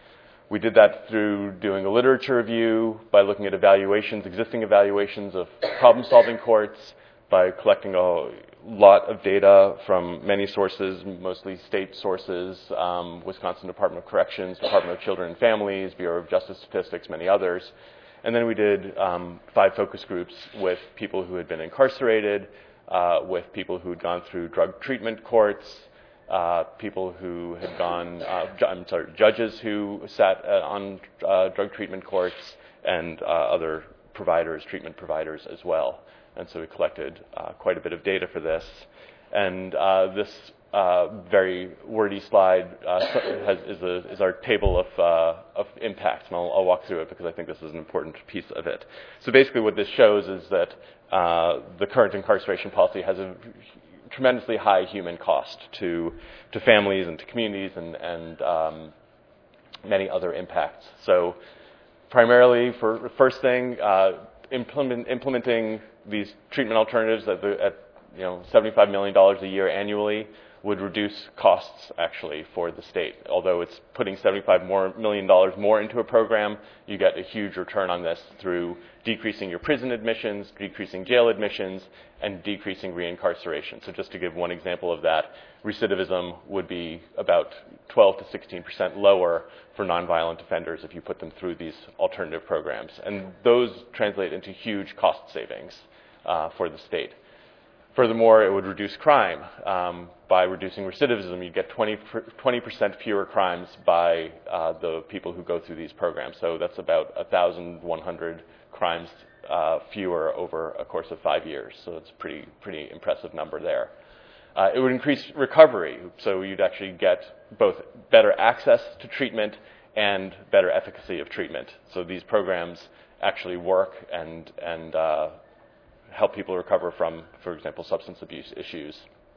We did that through doing a literature review, by looking at evaluations, existing evaluations of problem-solving courts, by collecting a lot of data from many sources, mostly state sources, um, Wisconsin Department of Corrections, Department of Children and Families, Bureau of Justice Statistics, many others. And then we did um, five focus groups with people who had been incarcerated, uh, with people who had gone through drug treatment courts, uh, people who had gone, uh, ju- I'm sorry, judges who sat uh, on uh, drug treatment courts, and uh, other providers, treatment providers as well. And so we collected uh, quite a bit of data for this. And uh, this uh, very wordy slide uh, has, is, a, is our table of, uh, of impacts, and I'll, I'll walk through it because I think this is an important piece of it. So basically what this shows is that uh, the current incarceration policy has a tremendously high human cost to, to families and to communities and, and um, many other impacts. So primarily, for first thing, uh, implement, implementing these treatment alternatives at, the, at you know seventy-five million dollars a year annually would reduce costs actually for the state. Although it's putting seventy-five more million dollars more into a program, you get a huge return on this through decreasing your prison admissions, decreasing jail admissions, and decreasing reincarceration. So just to give one example of that, recidivism would be about twelve to sixteen percent lower for nonviolent offenders if you put them through these alternative programs. And those translate into huge cost savings uh, for the state. Furthermore, it would reduce crime. Um, by reducing recidivism, you get twenty percent fewer crimes by uh, the people who go through these programs. So that's about one thousand one hundred crimes uh, fewer over a course of five years. So it's a pretty, pretty impressive number there. Uh, it would increase recovery. So you'd actually get both better access to treatment and better efficacy of treatment. So these programs actually work and, and uh, help people recover from, for example, substance abuse issues.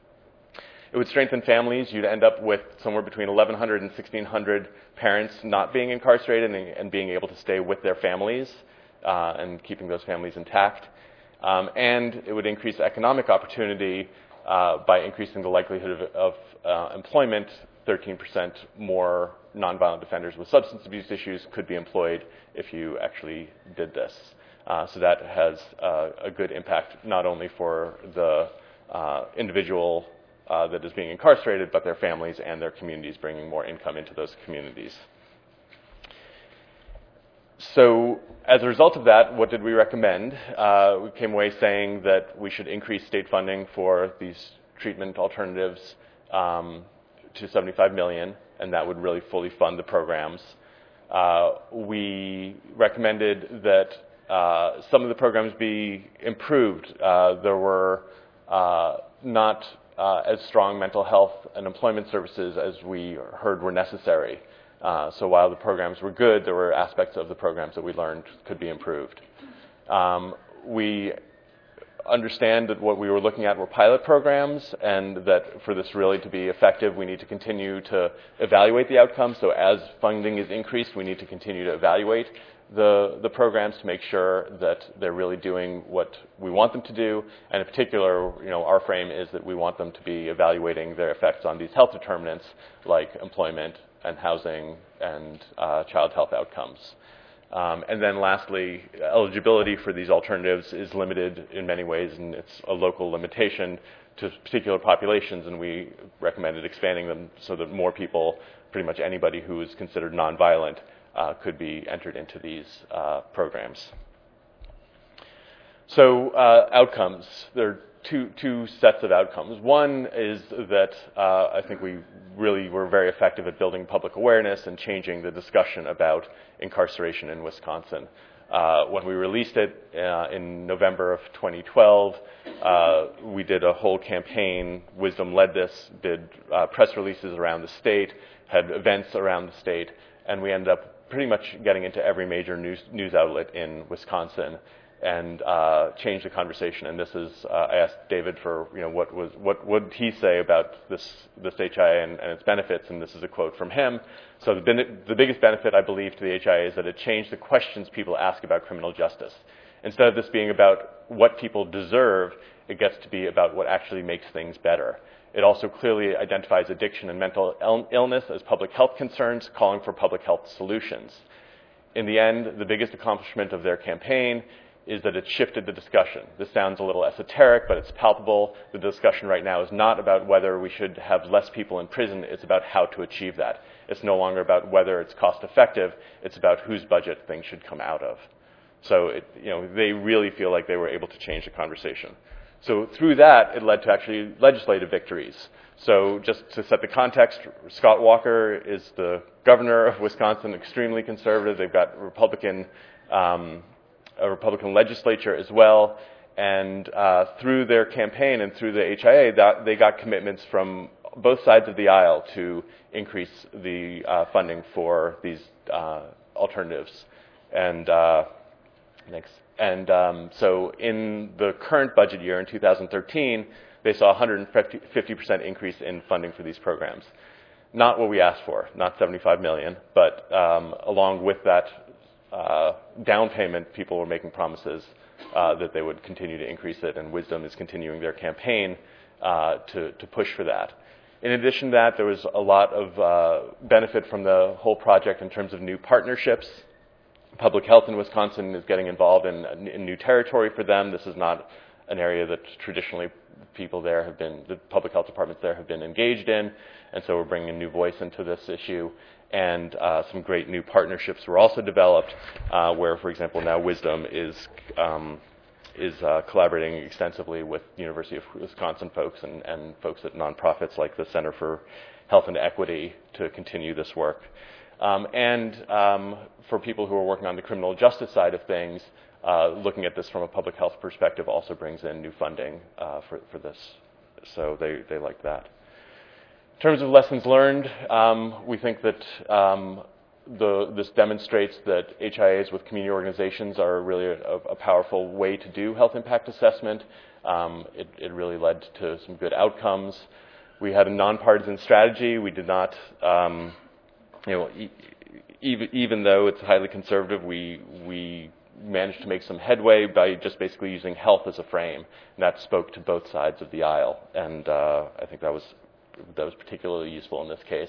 It would strengthen families. You'd end up with somewhere between eleven hundred and sixteen hundred parents not being incarcerated and, and being able to stay with their families uh, and keeping those families intact. Um, and it would increase economic opportunity uh, by increasing the likelihood of, of uh, employment. thirteen percent more nonviolent offenders with substance abuse issues could be employed if you actually did this. Uh, so that has uh, a good impact not only for the uh, individual uh, that is being incarcerated, but their families and their communities, bringing more income into those communities. So as a result of that, what did we recommend? Uh, we came away saying that we should increase state funding for these treatment alternatives um, to seventy-five million dollars, and that would really fully fund the programs. Uh, we recommended that Uh, some of the programs be improved. Uh, there were uh, not uh, as strong mental health and employment services as we heard were necessary. Uh, so while the programs were good, there were aspects of the programs that we learned could be improved. Um, we understand that what we were looking at were pilot programs, and that for this really to be effective, we need to continue to evaluate the outcomes. So as funding is increased, we need to continue to evaluate the the programs to make sure that they're really doing what we want them to do. And in particular, you know, our frame is that we want them to be evaluating their effects on these health determinants like employment and housing and uh, child health outcomes. Um, and then lastly, eligibility for these alternatives is limited in many ways, and it's a local limitation to particular populations, and we recommended expanding them so that more people, pretty much anybody who is considered nonviolent, uh, could be entered into these uh, programs. So uh, outcomes. There are two, two sets of outcomes. One is that uh, I think we really were very effective at building public awareness and changing the discussion about incarceration in Wisconsin. Uh, when we released it uh, in November of twenty twelve, uh, we did a whole campaign. Wisdom led this, did uh, press releases around the state, had events around the state, and we ended up pretty much getting into every major news, news outlet in Wisconsin and uh, changed the conversation. And this is, uh, I asked David for, you know, what was what would he say about this this H I A and, and its benefits, and this is a quote from him. So the, the biggest benefit, I believe, to the H I A is that it changed the questions people ask about criminal justice. Instead of this being about what people deserve, it gets to be about what actually makes things better. It also clearly identifies addiction and mental il- illness as public health concerns, calling for public health solutions. In the end, the biggest accomplishment of their campaign is that it shifted the discussion. This sounds a little esoteric, but it's palpable. The discussion right now is not about whether we should have less people in prison. It's about how to achieve that. It's no longer about whether it's cost effective. It's about whose budget things should come out of. So, it, you know, they really feel like they were able to change the conversation. So through that, it led to actually legislative victories. So just to set the context, Scott Walker is the governor of Wisconsin, extremely conservative. They've got Republican um, a Republican legislature as well, and uh, through their campaign and through the H I A, that, they got commitments from both sides of the aisle to increase the uh, funding for these uh, alternatives. And uh, next, and um, so in the current budget year in two thousand thirteen, they saw a one hundred fifty percent increase in funding for these programs. Not what we asked for, not seventy-five million dollars, but um, along with that Uh, down payment, people were making promises uh, that they would continue to increase it, and Wisdom is continuing their campaign uh, to, to push for that. In addition to that, there was a lot of uh, benefit from the whole project in terms of new partnerships. Public health in Wisconsin is getting involved in, in new territory for them. This is not an area that traditionally people there have been, the public health departments there have been engaged in, and so we're bringing a new voice into this issue. And uh, some great new partnerships were also developed, uh, where, for example, now Wisdom is um, is uh, collaborating extensively with University of Wisconsin folks and, and folks at nonprofits like the Center for Health and Equity to continue this work. Um, and um, for people who are working on the criminal justice side of things, uh, looking at this from a public health perspective also brings in new funding uh, for, for this. So they, they like that. In terms of lessons learned, um, we think that um, the, this demonstrates that H I As with community organizations are really a, a powerful way to do health impact assessment. Um, it, it really led to some good outcomes. We had a nonpartisan strategy. We did not, um, you know, e- even, even though it's highly conservative, we we managed to make some headway by just basically using health as a frame, and that spoke to both sides of the aisle. And uh, I think that was. That was particularly useful in this case.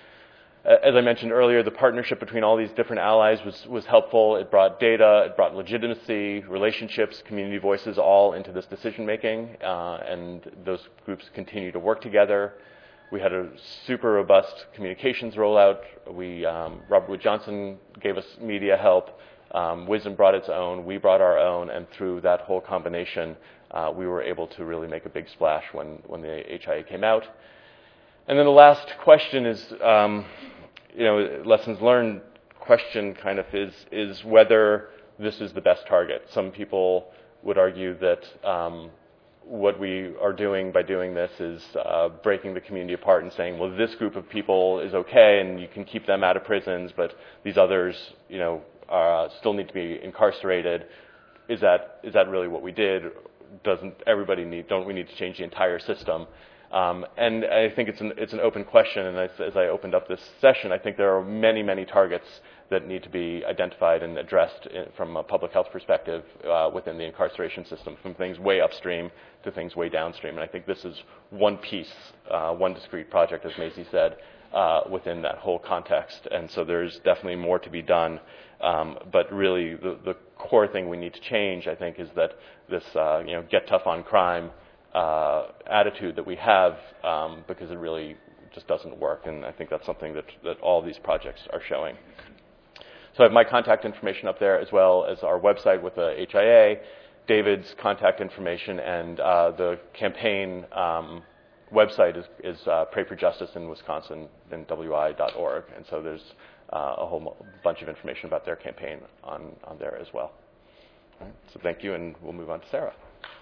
As I mentioned earlier, the partnership between all these different allies was, was helpful. It brought data, it brought legitimacy, relationships, community voices all into this decision-making, uh, and those groups continue to work together. We had a super robust communications rollout. We, um, Robert Wood Johnson gave us media help. Um, Wisdom brought its own. We brought our own, and through that whole combination, uh, we were able to really make a big splash when, when the H I A came out. And then the last question is, um, you know, lessons learned question kind of is is whether this is the best target. Some people would argue that um, what we are doing by doing this is uh, breaking the community apart and saying, well, this group of people is okay and you can keep them out of prisons, but these others, you know, uh, still need to be incarcerated. Is that is that really what we did? Doesn't everybody need? Don't we need to change the entire system? Um, and I think it's an, it's an open question, and as, as I opened up this session, I think there are many, many targets that need to be identified and addressed in, from a public health perspective uh, within the incarceration system, from things way upstream to things way downstream. And I think this is one piece, uh, one discrete project, as Macy said, uh, within that whole context. And so there's definitely more to be done. Um, but really, the, the core thing we need to change, I think, is that this, uh, you know, get tough on crime uh, attitude that we have, um, because it really just doesn't work. And I think that's something that, that all these projects are showing. So I have my contact information up there, as well as our website with the H I A, David's contact information, and uh, the campaign um, website is, is uh, Pray for Justice in Wisconsin, and W I dot org. And so there's uh, a whole bunch of information about their campaign on, on there as well. All right, so thank you, and we'll move on to Sarah.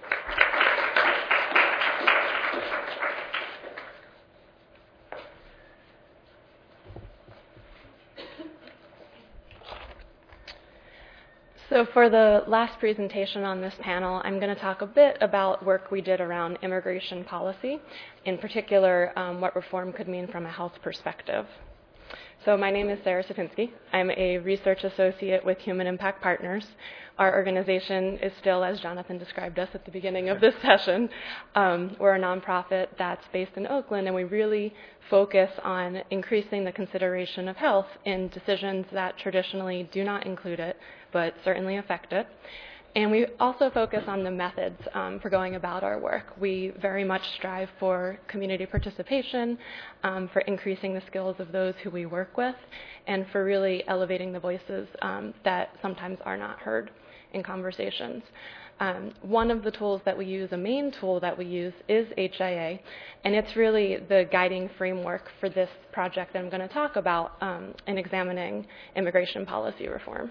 So for the last presentation on this panel, I'm going to talk a bit about work we did around immigration policy, in particular, um, what reform could mean from a health perspective. So my name is Sarah Sapinski. I'm a research associate with Human Impact Partners. Our organization is still, as Jonathan described us at the beginning of this session, um, we're a nonprofit that's based in Oakland, and we really focus on increasing the consideration of health in decisions that traditionally do not include it, but certainly affect it. And we also focus on the methods um, for going about our work. We very much strive for community participation, um, for increasing the skills of those who we work with, and for really elevating the voices um, that sometimes are not heard in conversations. Um, one of the tools that we use, a main tool that we use, is H I A, and it's really the guiding framework for this project that I'm going to talk about um, in examining immigration policy reform.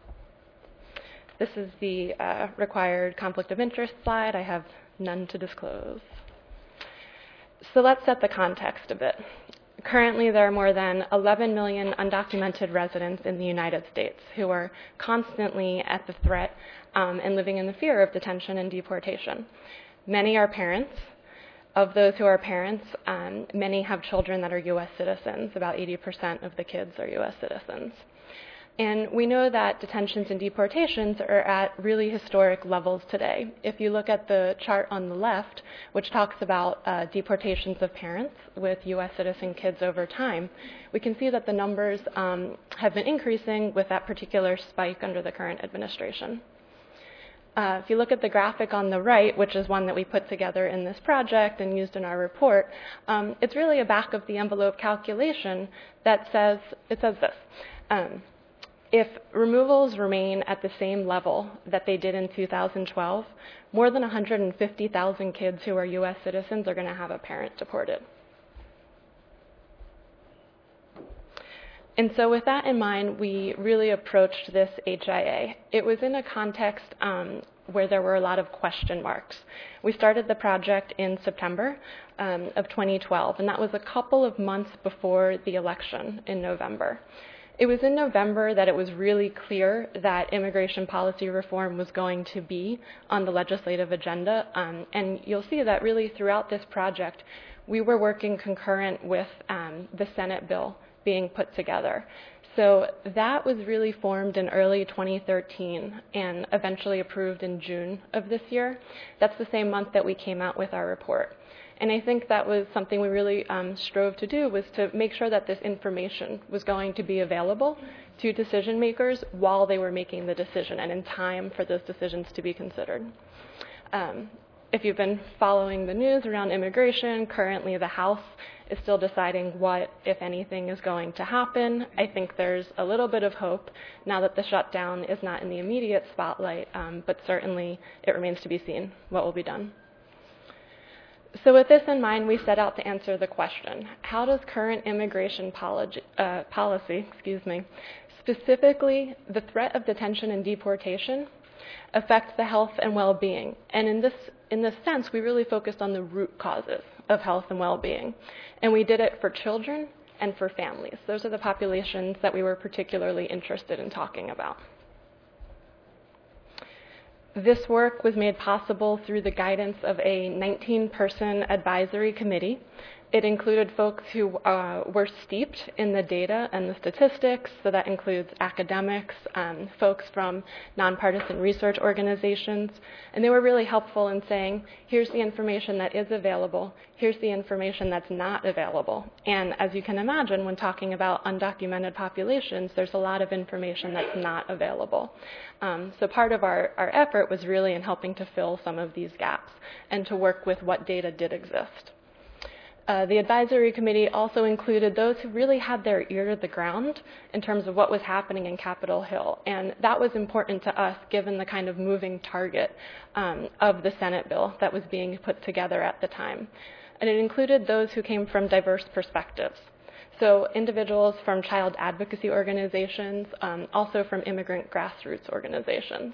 This is the uh, required conflict of interest slide. I have none to disclose. So let's set the context a bit. Currently, there are more than eleven million undocumented residents in the United States who are constantly at the threat um, and living in the fear of detention and deportation. Many are parents. Of those who are parents, um, many have children that are U S citizens. About eighty percent of the kids are U S citizens. And we know that detentions and deportations are at really historic levels today. If you look at the chart on the left, which talks about uh, deportations of parents with U S citizen kids over time, we can see that the numbers um, have been increasing with that particular spike under the current administration. Uh, if you look at the graphic on the right, which is one that we put together in this project and used in our report, um, it's really a back-of-the-envelope calculation that says, it says this. Um, If removals remain at the same level that they did in two thousand twelve, more than one hundred fifty thousand kids who are U S citizens are going to have a parent deported. And so with that in mind, we really approached this H I A. It was in a context um, where there were a lot of question marks. We started the project in September um, of twenty twelve, and that was a couple of months before the election in November. It was in November that it was really clear that immigration policy reform was going to be on the legislative agenda, um, and you'll see that really throughout this project, we were working concurrent with um, the Senate bill being put together. So that was really formed in early twenty thirteen and eventually approved in June of this year. That's the same month that we came out with our report. And I think that was something we really um, strove to do, was to make sure that this information was going to be available to decision makers while they were making the decision and in time for those decisions to be considered. Um, if you've been following the news around immigration, currently the House is still deciding what, if anything, is going to happen. I think there's a little bit of hope now that the shutdown is not in the immediate spotlight, um, but certainly it remains to be seen what will be done. So with this in mind, we set out to answer the question, how does current immigration policy, uh, policy, excuse me, specifically the threat of detention and deportation, affect the health and well-being? And in this, in this sense, we really focused on the root causes of health and well-being. And we did it for children and for families. Those are the populations that we were particularly interested in talking about. This work was made possible through the guidance of a nineteen person advisory committee. it included folks who uh, were steeped in the data and the statistics, so that includes academics, um, folks from nonpartisan research organizations, and they were really helpful in saying, here's the information that is available, here's the information that's not available. And as you can imagine, when talking about undocumented populations, there's a lot of information that's not available. Um, so part of our, our effort was really in helping to fill some of these gaps and to work with what data did exist. Uh, the advisory committee also included those who really had their ear to the ground in terms of what was happening in Capitol Hill. And that was important to us given the kind of moving target um, of the Senate bill that was being put together at the time. And it included those who came from diverse perspectives. So individuals from child advocacy organizations, um, also from immigrant grassroots organizations.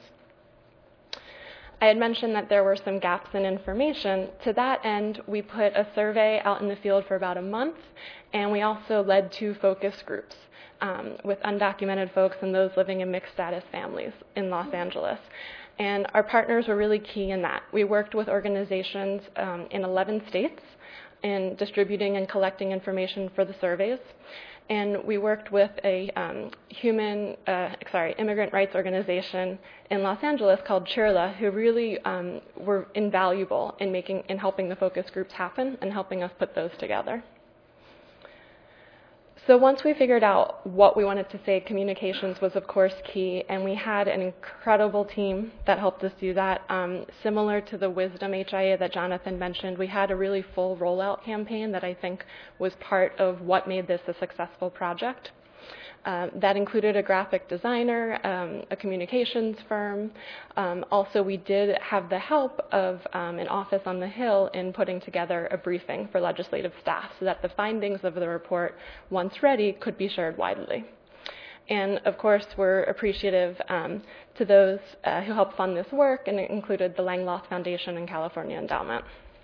I had mentioned that there were some gaps in information. To that end, we put a survey out in the field for about a month, and we also led two focus groups um, with undocumented folks and those living in mixed status families in Los Angeles. And our partners were really key in that. We worked with organizations um, in eleven states in distributing and collecting information for the surveys. And we worked with a um, human, uh, sorry, immigrant rights organization in Los Angeles called CHIRLA, who really um, were invaluable in making, in helping the focus groups happen and helping us put those together. So once we figured out what we wanted to say, communications was of course key, and we had an incredible team that helped us do that. Um, similar to the Wisdom H I A that Jonathan mentioned, we had a really full rollout campaign that I think was part of what made this a successful project. Uh, that included a graphic designer, um, a communications firm. Um, also, we did have the help of um, an office on the Hill in putting together a briefing for legislative staff so that the findings of the report, once ready, could be shared widely. And of course, we're appreciative um, to those uh, who helped fund this work, and it included the Langloth Foundation and California Endowment.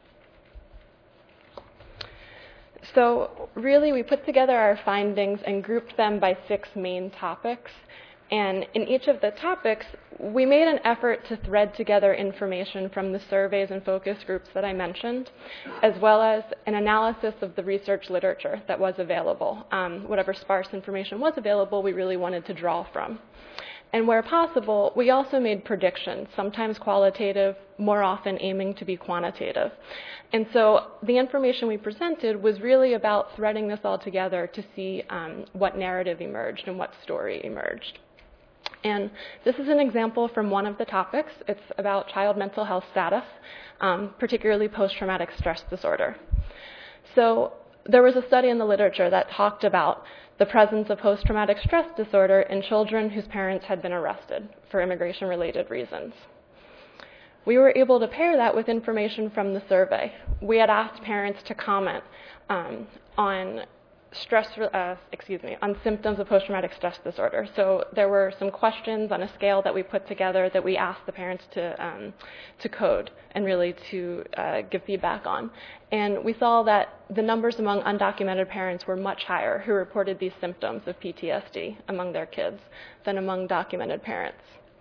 So really, we put together our findings and grouped them by six main topics. And in each of the topics, we made an effort to thread together information from the surveys and focus groups that I mentioned, as well as an analysis of the research literature that was available. Um, whatever sparse information was available, we really wanted to draw from. And where possible, we also made predictions, sometimes qualitative, more often aiming to be quantitative. And so the information we presented was really about threading this all together to see um, what narrative emerged and what story emerged. And this is an example from one of the topics. It's about child mental health status, um, particularly post-traumatic stress disorder. So there was a study in the literature that talked about the presence of post-traumatic stress disorder in children whose parents had been arrested for immigration-related reasons. We were able to pair that with information from the survey. We had asked parents to comment um, on stress, uh, excuse me, on symptoms of post-traumatic stress disorder. So there were some questions on a scale that we put together that we asked the parents to um, to code and really to uh, give feedback on. And we saw that the numbers among undocumented parents were much higher who reported these symptoms of P T S D among their kids than among documented parents.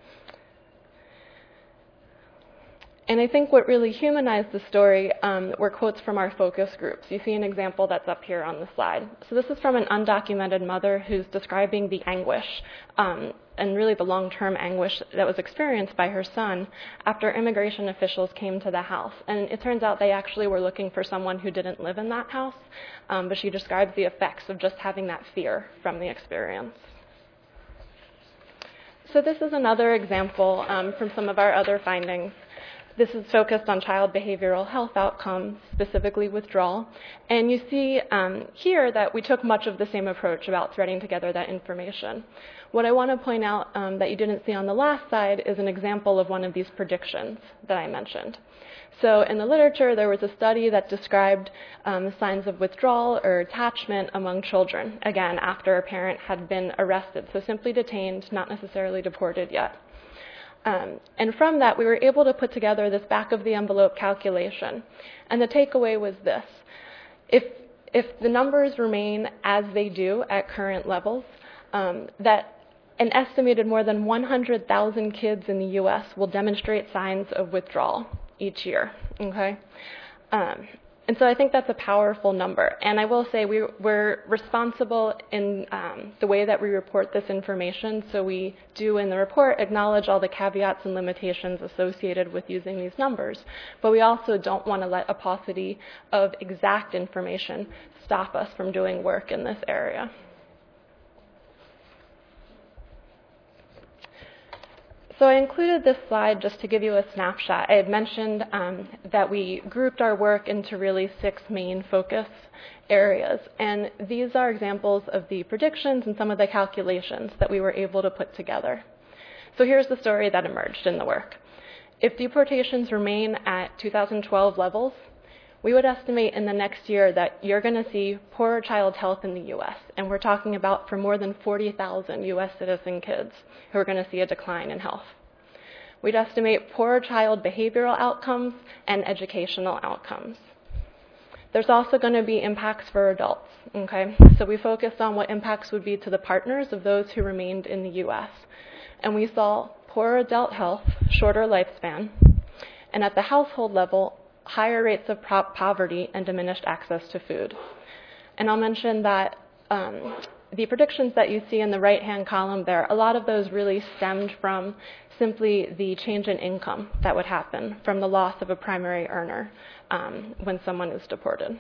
And I think what really humanized the story um, were quotes from our focus groups. You see an example that's up here on the slide. So this is from an undocumented mother who's describing the anguish um, and really the long-term anguish that was experienced by her son after immigration officials came to the house. And it turns out they actually were looking for someone who didn't live in that house, um, but she describes the effects of just having that fear from the experience. So this is another example um, from some of our other findings. This is focused on child behavioral health outcomes, specifically withdrawal. And you see um, here that we took much of the same approach about threading together that information. What I want to point out um, that you didn't see on the last slide is an example of one of these predictions that I mentioned. So in the literature, there was a study that described um, signs of withdrawal or attachment among children, again, after a parent had been arrested, so simply detained, not necessarily deported yet. Um, and from that, we were able to put together this back-of-the-envelope calculation. And the takeaway was this. If, if the numbers remain as they do at current levels, um, that an estimated more than one hundred thousand kids in the U S will demonstrate signs of withdrawal each year. Okay? Um, And so I think that's a powerful number. And I will say we, we're responsible in um, the way that we report this information. So we do in the report acknowledge all the caveats and limitations associated with using these numbers. But we also don't want to let a paucity of exact information stop us from doing work in this area. So I included this slide just to give you a snapshot. I had mentioned um, that we grouped our work into really six main focus areas. And these are examples of the predictions and some of the calculations that we were able to put together. So here's the story that emerged in the work. If deportations remain at two thousand twelve levels, we would estimate in the next year that you're going to see poorer child health in the U S. And we're talking about for more than forty thousand U S citizen kids who are going to see a decline in health. We'd estimate poorer child behavioral outcomes and educational outcomes. There's also going to be impacts for adults. Okay? So we focused on what impacts would be to the partners of those who remained in the U S. And we saw poorer adult health, shorter lifespan, and at the household level, higher rates of pro- poverty and diminished access to food. And I'll mention that um, the predictions that you see in the right-hand column there, a lot of those really stemmed from simply the change in income that would happen from the loss of a primary earner um, when someone is deported.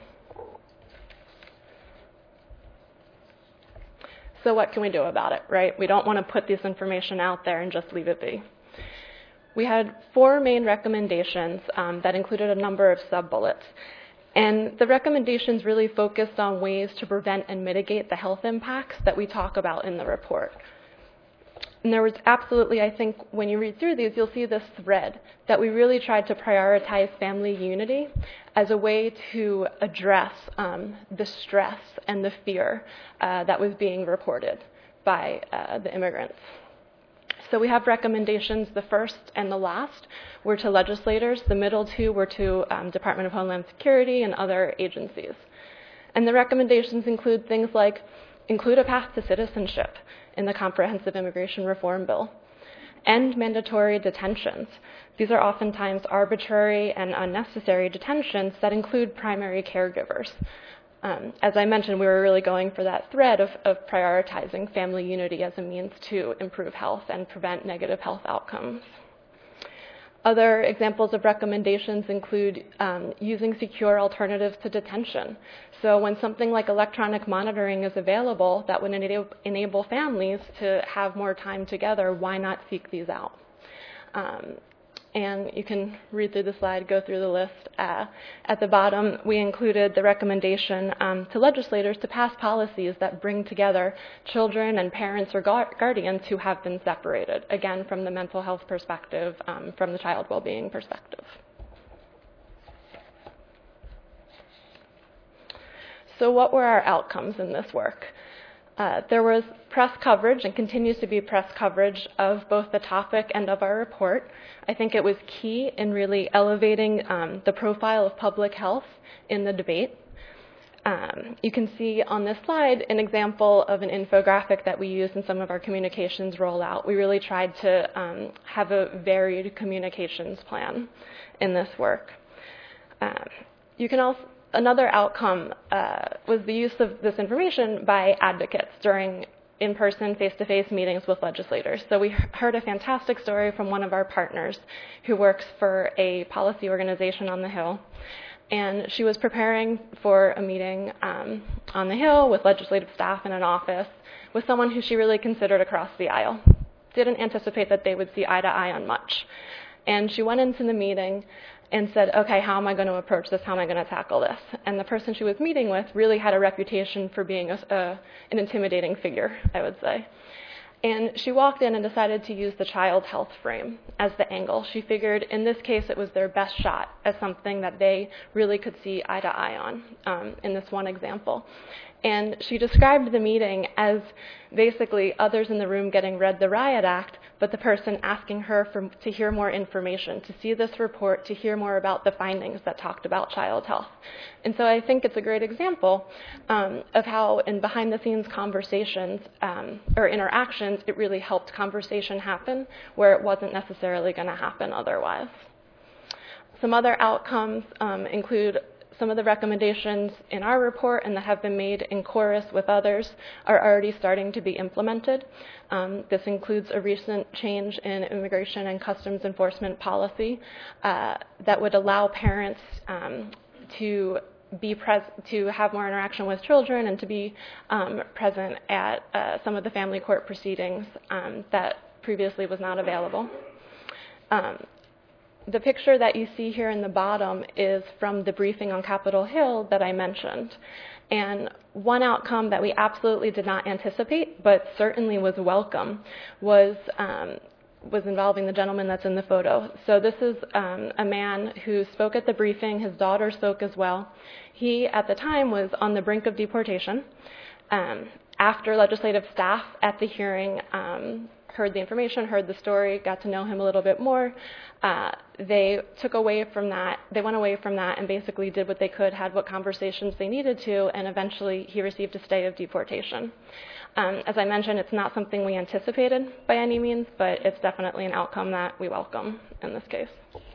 So what can we do about it, right? We don't want to put this information out there and just leave it be. We had four main recommendations um, that included a number of sub-bullets. And the recommendations really focused on ways to prevent and mitigate the health impacts that we talk about in the report. And there was absolutely, I think, when you read through these, you'll see this thread that we really tried to prioritize family unity as a way to address um, the stress and the fear uh, that was being reported by uh, the immigrants. So we have recommendations. The first and the last were to legislators. The middle two were to um, Department of Homeland Security and other agencies. And the recommendations include things like include a path to citizenship in the Comprehensive Immigration Reform Bill, end mandatory detentions. These are oftentimes arbitrary and unnecessary detentions that include primary caregivers. Um, as I mentioned, we were really going for that thread of, of prioritizing family unity as a means to improve health and prevent negative health outcomes. Other examples of recommendations include um, using secure alternatives to detention. So when something like electronic monitoring is available that would enable, enable families to have more time together, why not seek these out? Um, And you can read through the slide, go through the list. Uh, at the bottom, we included the recommendation um, to legislators to pass policies that bring together children and parents or gu- guardians who have been separated, again, from the mental health perspective, um, from the child well-being perspective. So what were our outcomes in this work? Uh, there was press coverage and continues to be press coverage of both the topic and of our report. I think it was key in really elevating um, the profile of public health in the debate. Um, you can see on this slide an example of an infographic that we used in some of our communications rollout. We really tried to um, have a varied communications plan in this work. Um, you can also Another outcome uh, was the use of this information by advocates during in-person, face-to-face meetings with legislators. So we heard a fantastic story from one of our partners who works for a policy organization on the Hill. And she was preparing for a meeting um, on the Hill with legislative staff in an office with someone who she really considered across the aisle. Didn't anticipate that they would see eye to eye on much. And she went into the meeting and said, okay, how am I going to approach this? How am I going to tackle this? And the person she was meeting with really had a reputation for being a, a, an intimidating figure, I would say. And she walked in and decided to use the child health frame as the angle. She figured in this case it was their best shot as something that they really could see eye to eye on um, in this one example. And she described the meeting as basically others in the room getting read the riot act, but the person asking her for, to hear more information, to see this report, to hear more about the findings that talked about child health. And so I think it's a great example um, of how in behind-the-scenes conversations um, or interactions, it really helped conversation happen where it wasn't necessarily going to happen otherwise. Some other outcomes um, include some of the recommendations in our report and that have been made in chorus with others are already starting to be implemented. Um, this includes a recent change in immigration and customs enforcement policy uh, that would allow parents um, to be pres- to have more interaction with children and to be um, present at uh, some of the family court proceedings um, that previously was not available. Um, the picture that you see here in the bottom is from the briefing on Capitol Hill that I mentioned. And one outcome that we absolutely did not anticipate, but certainly was welcome, was um, was involving the gentleman that's in the photo. So this is um, a man who spoke at the briefing. His daughter spoke as well. He, at the time, was on the brink of deportation. Um, after legislative staff at the hearing um, heard the information, heard the story, got to know him a little bit more, uh, they took away from that, they went away from that and basically did what they could, had what conversations they needed to, and eventually he received a stay of deportation. Um, as I mentioned, it's not something we anticipated by any means, but it's definitely an outcome that we welcome in this case.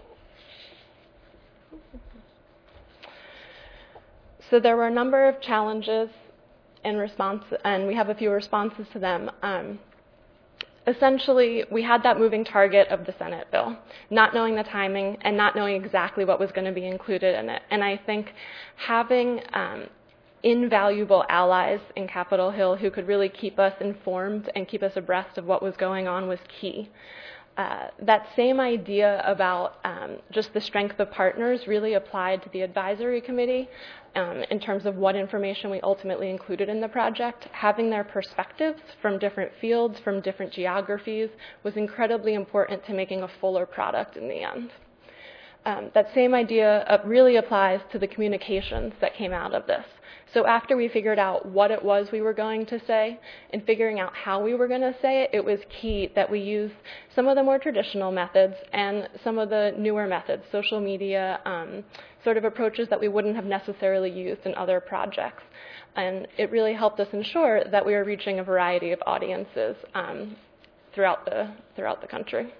So there were a number of challenges in response, and we have a few responses to them. Um, Essentially, we had that moving target of the Senate bill, not knowing the timing and not knowing exactly what was going to be included in it. And I think having um, invaluable allies in Capitol Hill who could really keep us informed and keep us abreast of what was going on was key. Uh, that same idea about um, just the strength of partners really applied to the advisory committee um, in terms of what information we ultimately included in the project. Having their perspectives from different fields, from different geographies, was incredibly important to making a fuller product in the end. Um, that same idea uh, really applies to the communications that came out of this. So after we figured out what it was we were going to say and figuring out how we were going to say it, it was key that we use some of the more traditional methods and some of the newer methods, social media, um, sort of approaches that we wouldn't have necessarily used in other projects. And it really helped us ensure that we were reaching a variety of audiences um, throughout the throughout the country.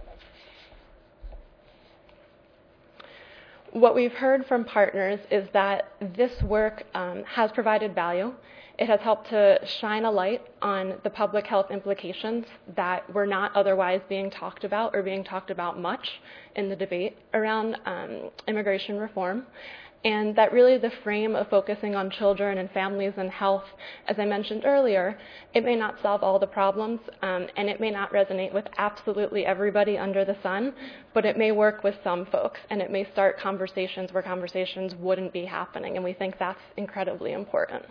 What we've heard from partners is that this work um, has provided value. It has helped to shine a light on the public health implications that were not otherwise being talked about or being talked about much in the debate around um, immigration reform. And that really the frame of focusing on children and families and health, as I mentioned earlier, it may not solve all the problems, um, and it may not resonate with absolutely everybody under the sun, but it may work with some folks, and it may start conversations where conversations wouldn't be happening, and we think that's incredibly important.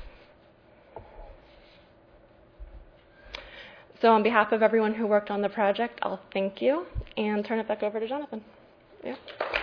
So on behalf of everyone who worked on the project, I'll thank you and turn it back over to Jonathan. Yeah.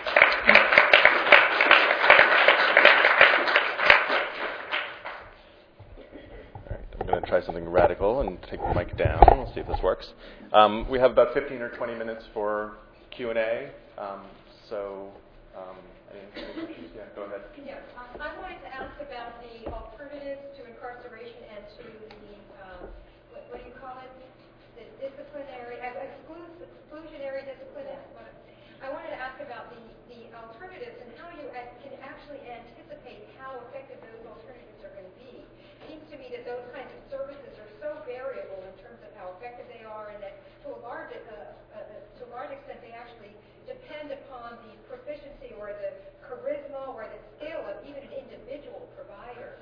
I'm going to try something radical and take the mic down. We'll see if this works. Um, we have about fifteen or twenty minutes for Q and A. Um, so, um, any, any questions? Yeah, go ahead. Yeah, um, I wanted to ask about the alternatives to incarceration and to the, um, what, what do you call it? The disciplinary, uh, exclus- exclusionary discipline. I wanted to ask about the, the alternatives and how you can actually anticipate how effective those alternatives are going to be. It seems to me that those kinds of services are so variable in terms of how effective they are, and that to a large, uh, uh, to a large extent they actually depend upon the proficiency or the charisma or the skill of even an individual provider.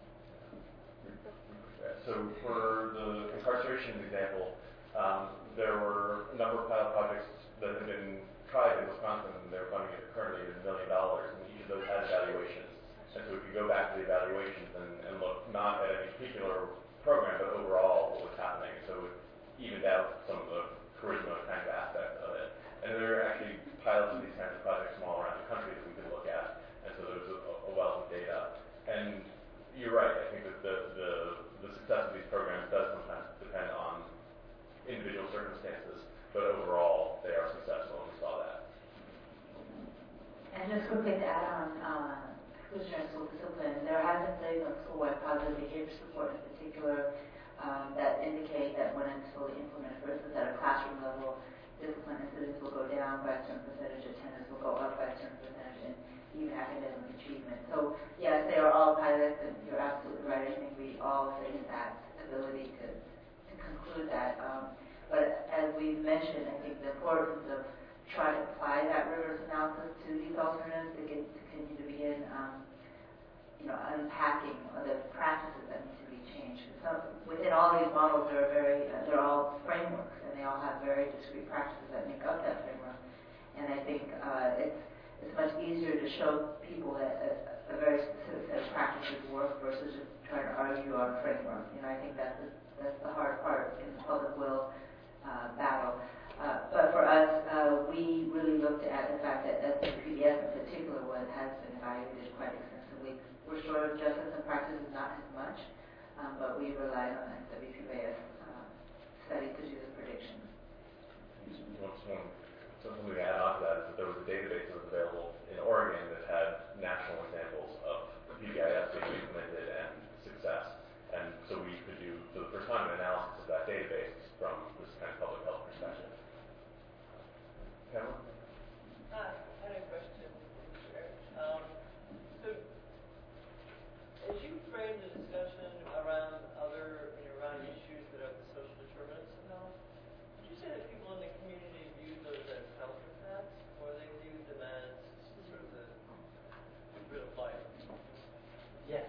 So for the incarceration example, um, there were a number of pilot projects that have been tried in Wisconsin, and they're funding it currently at a million dollars, and each of those had evaluations. And so we could go back to the evaluations and, and look not at any particular program, but overall what was happening. So it evened out some of the charisma kind of aspect of it. And there are actually pilots of these kinds of projects from all around the country that we could look at. And so there's a, a wealth of data. And you're right, I think that the, the, the success of these programs does sometimes depend on individual circumstances, but overall they are successful, and we saw that. And just quickly to add on, uh, exclusionary school discipline, there have been studies on school-wide positive behavior support in particular um, that indicate that when it's fully implemented, for instance, at a classroom level, discipline incidents will go down by a certain percentage, attendance will go up by a certain percentage, and even academic achievement agreement. So yes, they are all pilots, and you're absolutely right. I think we all face that ability to, to conclude that. Um, but as we mentioned, I think the importance of trying to apply that rigorous analysis to these alternatives to get to continue to begin, um, you know, unpacking the practices that need to be changed. So within all these models, they're very, uh, they're all frameworks, and they all have very discrete practices that make up that framework. And I think uh, it's it's much easier to show people that a, a very specific set of practices work versus just trying to argue on a framework. You know, I think that's the, that's the hard part in the public will uh, battle. Uh, but for us, uh, we really looked at the fact that S W P D S in particular what has been evaluated quite extensively. We're sure justice and practice is not as much, um, but we relied on S W P D S uh, study to do the predictions. Something we add on to that is that there was a database that was available in Oregon that had national examples of P B I S being implemented and success. And so we could do, for the first time, an analysis of that database from this kind of public health perspective. Pamela? Hi, I had a question. Um, so, as you frame the discussion around other, you know, around issues that are the social determinants of health, would you say that people in the community view those as health impacts, or they view them as sort of the real life? Yes.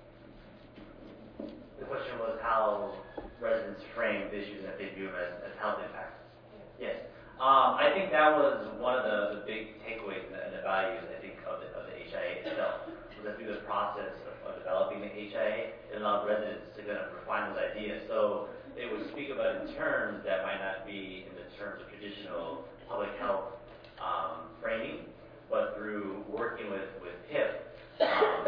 The question was how residents frame the issues that they view as, as health impacts. Yes. Um, I think that was one of the, the big takeaways and the, and the values, I think, of the, of the H I A itself, was that through the process of, of developing the H I A, it allowed residents to kind of refine those ideas. So they would speak about it in terms that might not be in the terms of traditional public health um, framing, but through working with, with P I P, um,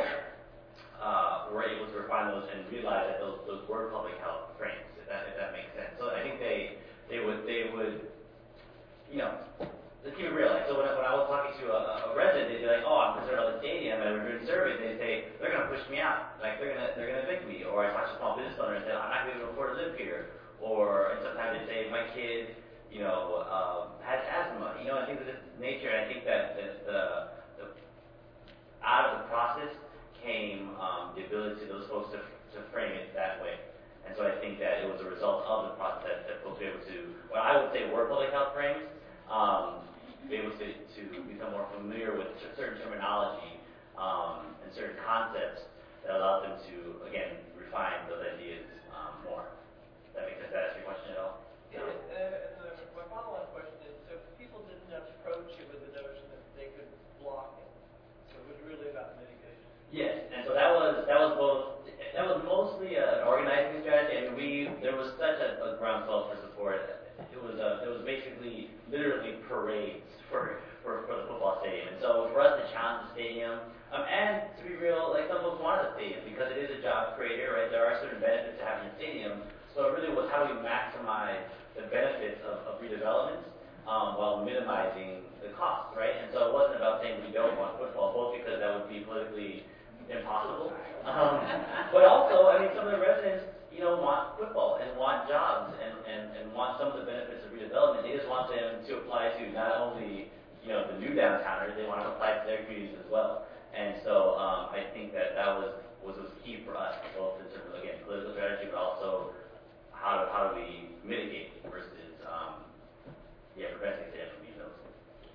uh, we're able to refine those and realize that those, those were public health frames, if that, if that makes sense. So I think they, they would, they would, you know, let's keep it real. Like, so when I, when I was talking to a, a resident, they'd be like, "Oh, I'm concerned about the stadium," and we're doing surveys, and they'd say, "They're going to push me out. Like, they're going to they're going to evict me." Or I talked to a small business owner and said, "I'm not going to be able to afford to live here." Or and sometimes they say, "My kid, you know, um, has asthma." You know, and things of this nature. And I think that the, the, the out of the process came um, the ability to those folks to to frame it that way. And so I think that it was a result of the process that folks were able to, what I would say were public health frames, um, be able to, to become more familiar with certain terminology um, and certain concepts that allowed them to, again, refine those ideas um, more. Does that make sense? Does that answer your question at all? Yeah. Uh, uh, my follow-on question is, so people didn't approach it with the notion that they could block it. So it was really about mitigation. Yes, and so that was that was both that was mostly an organizing strategy. I mean, we there was such a, a groundswell for support. It was uh, it was basically literally parades for, for for the football stadium. And so for us to challenge the stadium, um, and to be real, like some folks wanted a stadium because it is a job creator, right? There are certain benefits to having a stadium. So it really was how do we maximize the benefits of, of redevelopment um, while minimizing the cost, right? And so it wasn't about saying we don't want football, both because that would be politically impossible, um, but also, I mean, some of the residents, you know, want football and want jobs and, and, and want some of the benefits of redevelopment. They just want them to apply to not only, you know, the new downtowners, they want to apply to their communities as well. And so um, I think that that was, was was key for us, both in terms of, again, political strategy, but also how do, how do we mitigate versus, um, yeah, preventing them from being those.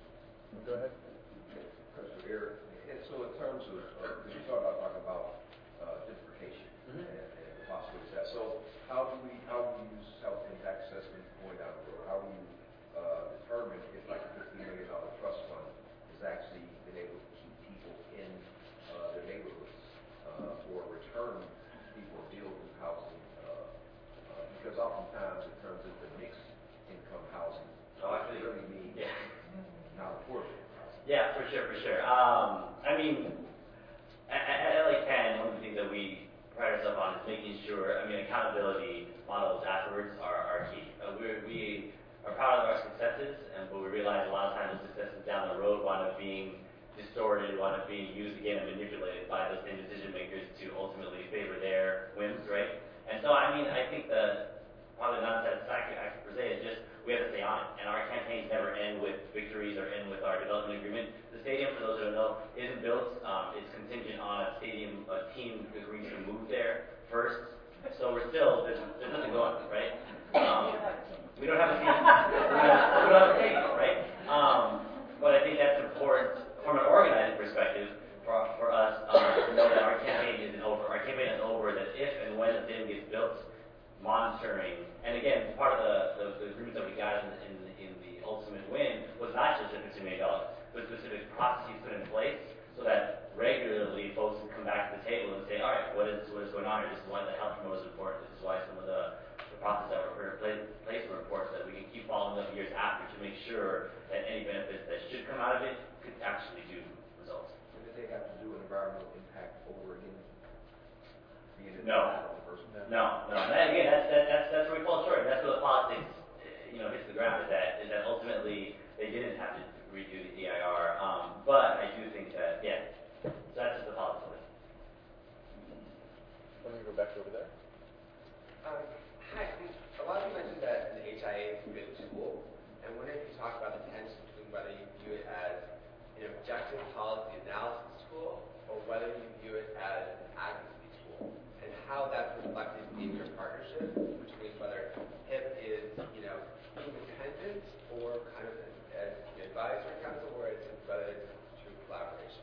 Go ahead. Professor Eric, and so in terms of, uh, you talk about talking about uh, gentrification mm-hmm. and, and the possibilities of that. So how do we how do we use health impact assessment going down the road? How do you uh, determine if like a fifteen million dollar trust fund is actually been able to keep people in uh, their neighborhoods uh, or return people deal with housing? Uh, uh, because oftentimes in terms of the mixed income housing, oh, actually, really means yeah. not affordable. Yeah, for sure, for sure. Um, I mean, at, at L A ten, one of the things that we pride ourselves on is making sure, I mean, accountability models afterwards are, are key. Uh, we're, we are proud of our successes, and but we realize a lot of times those successes down the road wind up being distorted, wind up being used again and manipulated by those same decision makers to ultimately favor their whims, right? And so, I mean, I think the probably not satisfactory action per se is just we have to stay on it. And our campaigns never end with victories or end with our development agreement. The stadium, for those who don't know, isn't built. Um, it's contingent on a stadium, a team agreeing to move there first. So we're still, there's, there's nothing going, right? Um, we don't have a stadium, we don't have, we don't have a stadium, right? Um, but I think that's important from an organizing perspective for, for us um, to know that our campaign isn't over. Our campaign is over, that if and when the stadium gets built, monitoring, and again, part of the, the, the agreement that we got in, in, in the ultimate win was not just a fifty million dollars, but specific processes put in place so that regularly folks can come back to the table and say, all right, what is what is going on here? This is why the health promote is important. This is why some of the, the processes that were put in place, place were important, so that we can keep following up years after to make sure that any benefits that should come out of it could actually do results. So did they have to do an environmental impact over again? Being No. the first one? No, no. And again, that's, that, that's, that's where we fall short. That's where the politics, you know, hits the ground, is that, is that ultimately they didn't have to redo the E I R. Um, but I do think that, yeah, so that's just the politics of it. Let me go back over there. Um, hi, a lot of you mentioned that the H I A is a good tool, and wondering if you talk about the tension between whether you view it as an objective policy analysis tool or whether you view it as an advocacy tool, and how that's reflected in your partnership between whether H I P is, you know, independent or kind of as an advisory council, or it's whether it's true collaboration.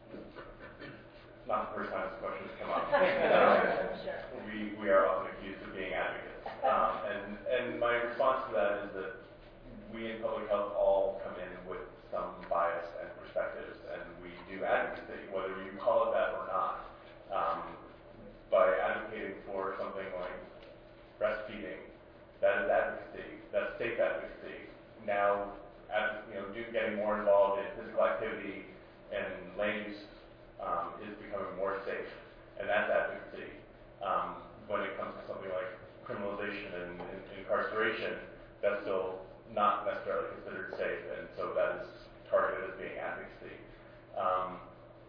Not the first time this question has come up. um, Sure. we, we are often accused of being advocates. Um, and, and my response to that is that we in public health all come in with some bias and perspectives, and we do advocacy, whether you call it that or not. Um, by advocating for something like breastfeeding, that is advocacy, that's safe advocacy. Now, ad, you know, do, getting more involved in physical activity and land use Um, is becoming more safe, and that's advocacy. Um, when it comes to something like criminalization and, and incarceration, that's still not necessarily considered safe, and so that is targeted as being advocacy. Um,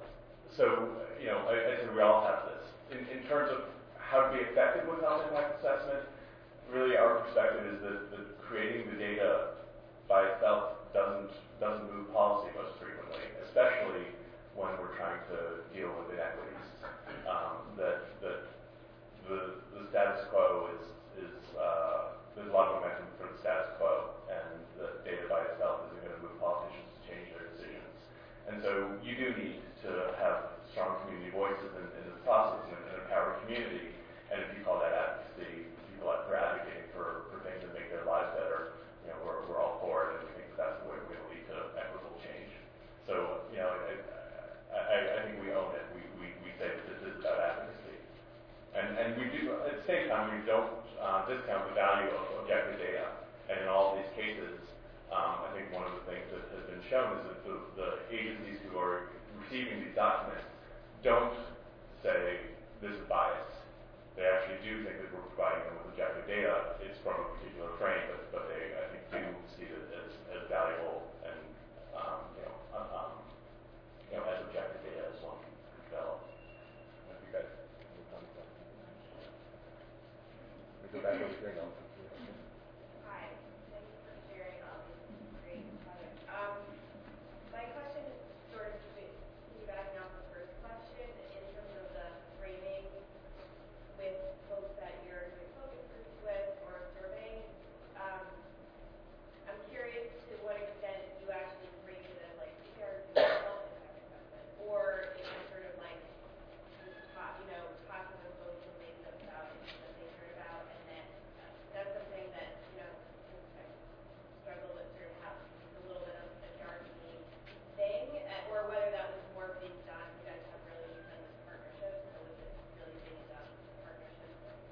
so, you know, I, I think we all have this. In, in terms of how to be effective with health impact assessment, really our perspective is that, that creating the data by itself doesn't doesn't move policy most frequently, especially when we're trying to deal with inequities. Um, that, that the, the status quo is, is uh, there's a lot of momentum for the status quo, and the data by itself isn't going to move politicians to change their decisions. And so you do need to have strong community voices in, in this process and an empowered community. And if you call that advocacy, people that are advocating for, for things that make their lives better, you know, we're, we're all for it, and we think that that's the way we're going to lead to equitable change. So, you know, it, I, I think we own it. We, we, we say that this is about advocacy. And, and we do, at the same time, we don't uh, discount the value of objective data. And in all of these cases, um, I think one of the things that has been shown is that the, the agencies who are receiving these documents don't say this is biased. They actually do think that we're providing them with objective data. It's from a particular frame, but, but they, I think, do see it as, as valuable and, um, you know, um, you know, as objective data as one can develop. If you guys move on to that. We go back over here now. Hi, thank you for sharing all these great projects. Um, my question is sort of piggybacking off the first question in terms of the framing with folks that you're doing focus groups with or surveying. Um, I'm curious to what extent you actually frame it as like P R C health impact assessment, or is it sort of like just talk, you know, talking with folks who make them about it that they heard about, and then uh, that's something that, you know, I struggle with sort of how it's a little bit of a P R C thing, uh, or whether that was more being done. You guys have really done this partnership, so was it really being done in partnership?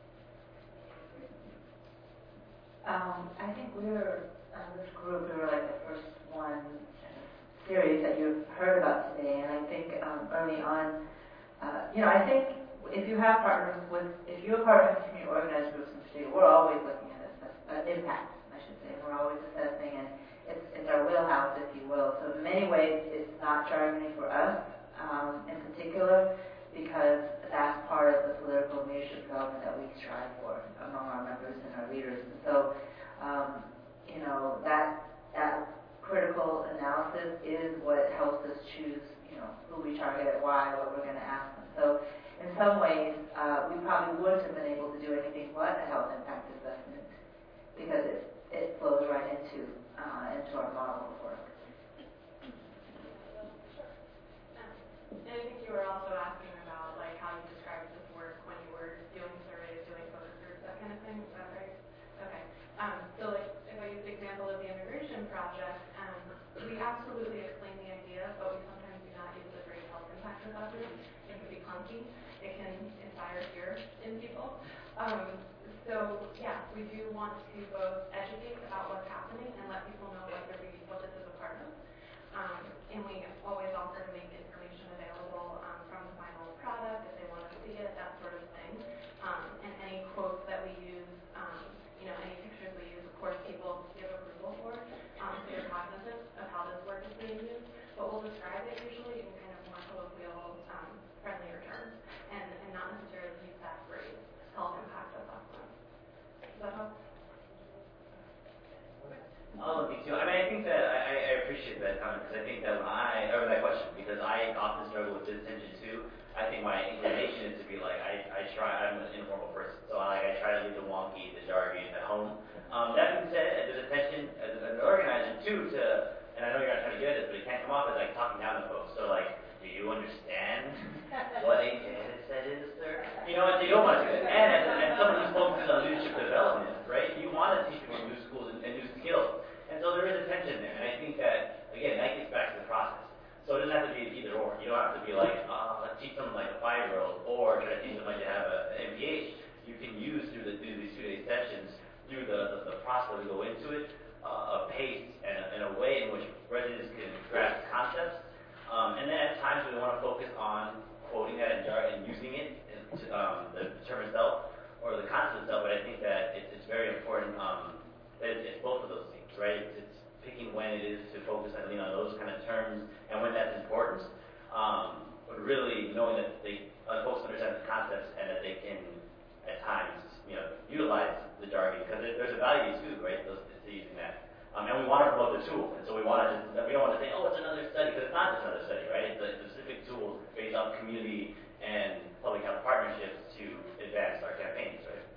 Um, I think we were, um, this group, we were like the first one in a series that you've heard about today, and I think um, early on, uh, you know, I think if you have partners with, if you're part of community organized groups in particular, we're always looking at assess, uh, impact, I should say. We're always assessing, and it's, it's our wheelhouse, if you will. So in many ways, it's not jargony for us um, in particular, because that's part of the political and leadership development that we strive for among our members and our leaders. And so, um, you know, retarget at Y, what we're going to ask them. So in some ways, uh, we probably wouldn't have been able to do anything but a health impact assessment because it, it flows right into, uh, into our model of work. And I think you were also asking about like how you described this work when you were doing surveys, doing focus groups, that kind of thing. Is that right? Okay. Um, so like if I use the example of the immigration project, um, we absolutely explain the idea, but we sometimes do not use the phrase health impact assessment. It can be clunky. It can inspire fear in people. Um, so yeah, we do want to both educate about what's happening and let people know what, they're being, what this is a part of. Um, and we always offer to make information available um, from the final product if they want to see it, that sort of thing. Um, and any quotes that we use, um, you know, any pictures we use, of course, people give approval for. Um, so they're cognizant of how this work is being used. But we'll describe it usually in kind of more colloquial, um, friendlier terms, and, and not necessarily use that phrase, health impact assessment. Does that help? Oh, me too. I mean, I think that I, I appreciate that comment because I think that when I, or that question, because I often struggle with this tension too. I think my inclination is to be like, I, I try, I'm an informal person, so I, like, I try to leave the wonky, the jargon at home. Um, that being said, there's a tension as an organizer too to, and I know you're not trying to get this, but it can't come off as like talking down to folks. So like, do you understand what a data set is, sir? You know what, you don't want to do that. And as, as someone who's focuses on leadership development, right, you want to teach people new schools and, and new skills. And so there is a tension there. And I think that, again, that gets back to the process. So it doesn't have to be either or. You don't have to be like, oh, let's teach someone like a five-year-old, or try to teach them like to have an M P H. You can use through, the, through these two-day sessions, through the, the, the process that we go into it, uh, a pace and a, and a way in which residents can grasp concepts. Um, and then at times we want to focus on quoting that in jar and using it, in, um, the term itself, or the concept itself, but I think that it's, it's very important um, that it's, it's both of those things, right? It's, it's picking when it is to focus and lean on those kind of terms and when that's important, um, but really knowing that they uh, folks understand the concepts and that they can at times, you know, utilize the jargon because there's a value too, right? Those, to using that, um, and we want to promote the tool, and so we want to just, we don't want to say, oh, it's another study, because it's not just another study, right? It's a specific tool based on community and public health partnerships to advance our campaigns, right?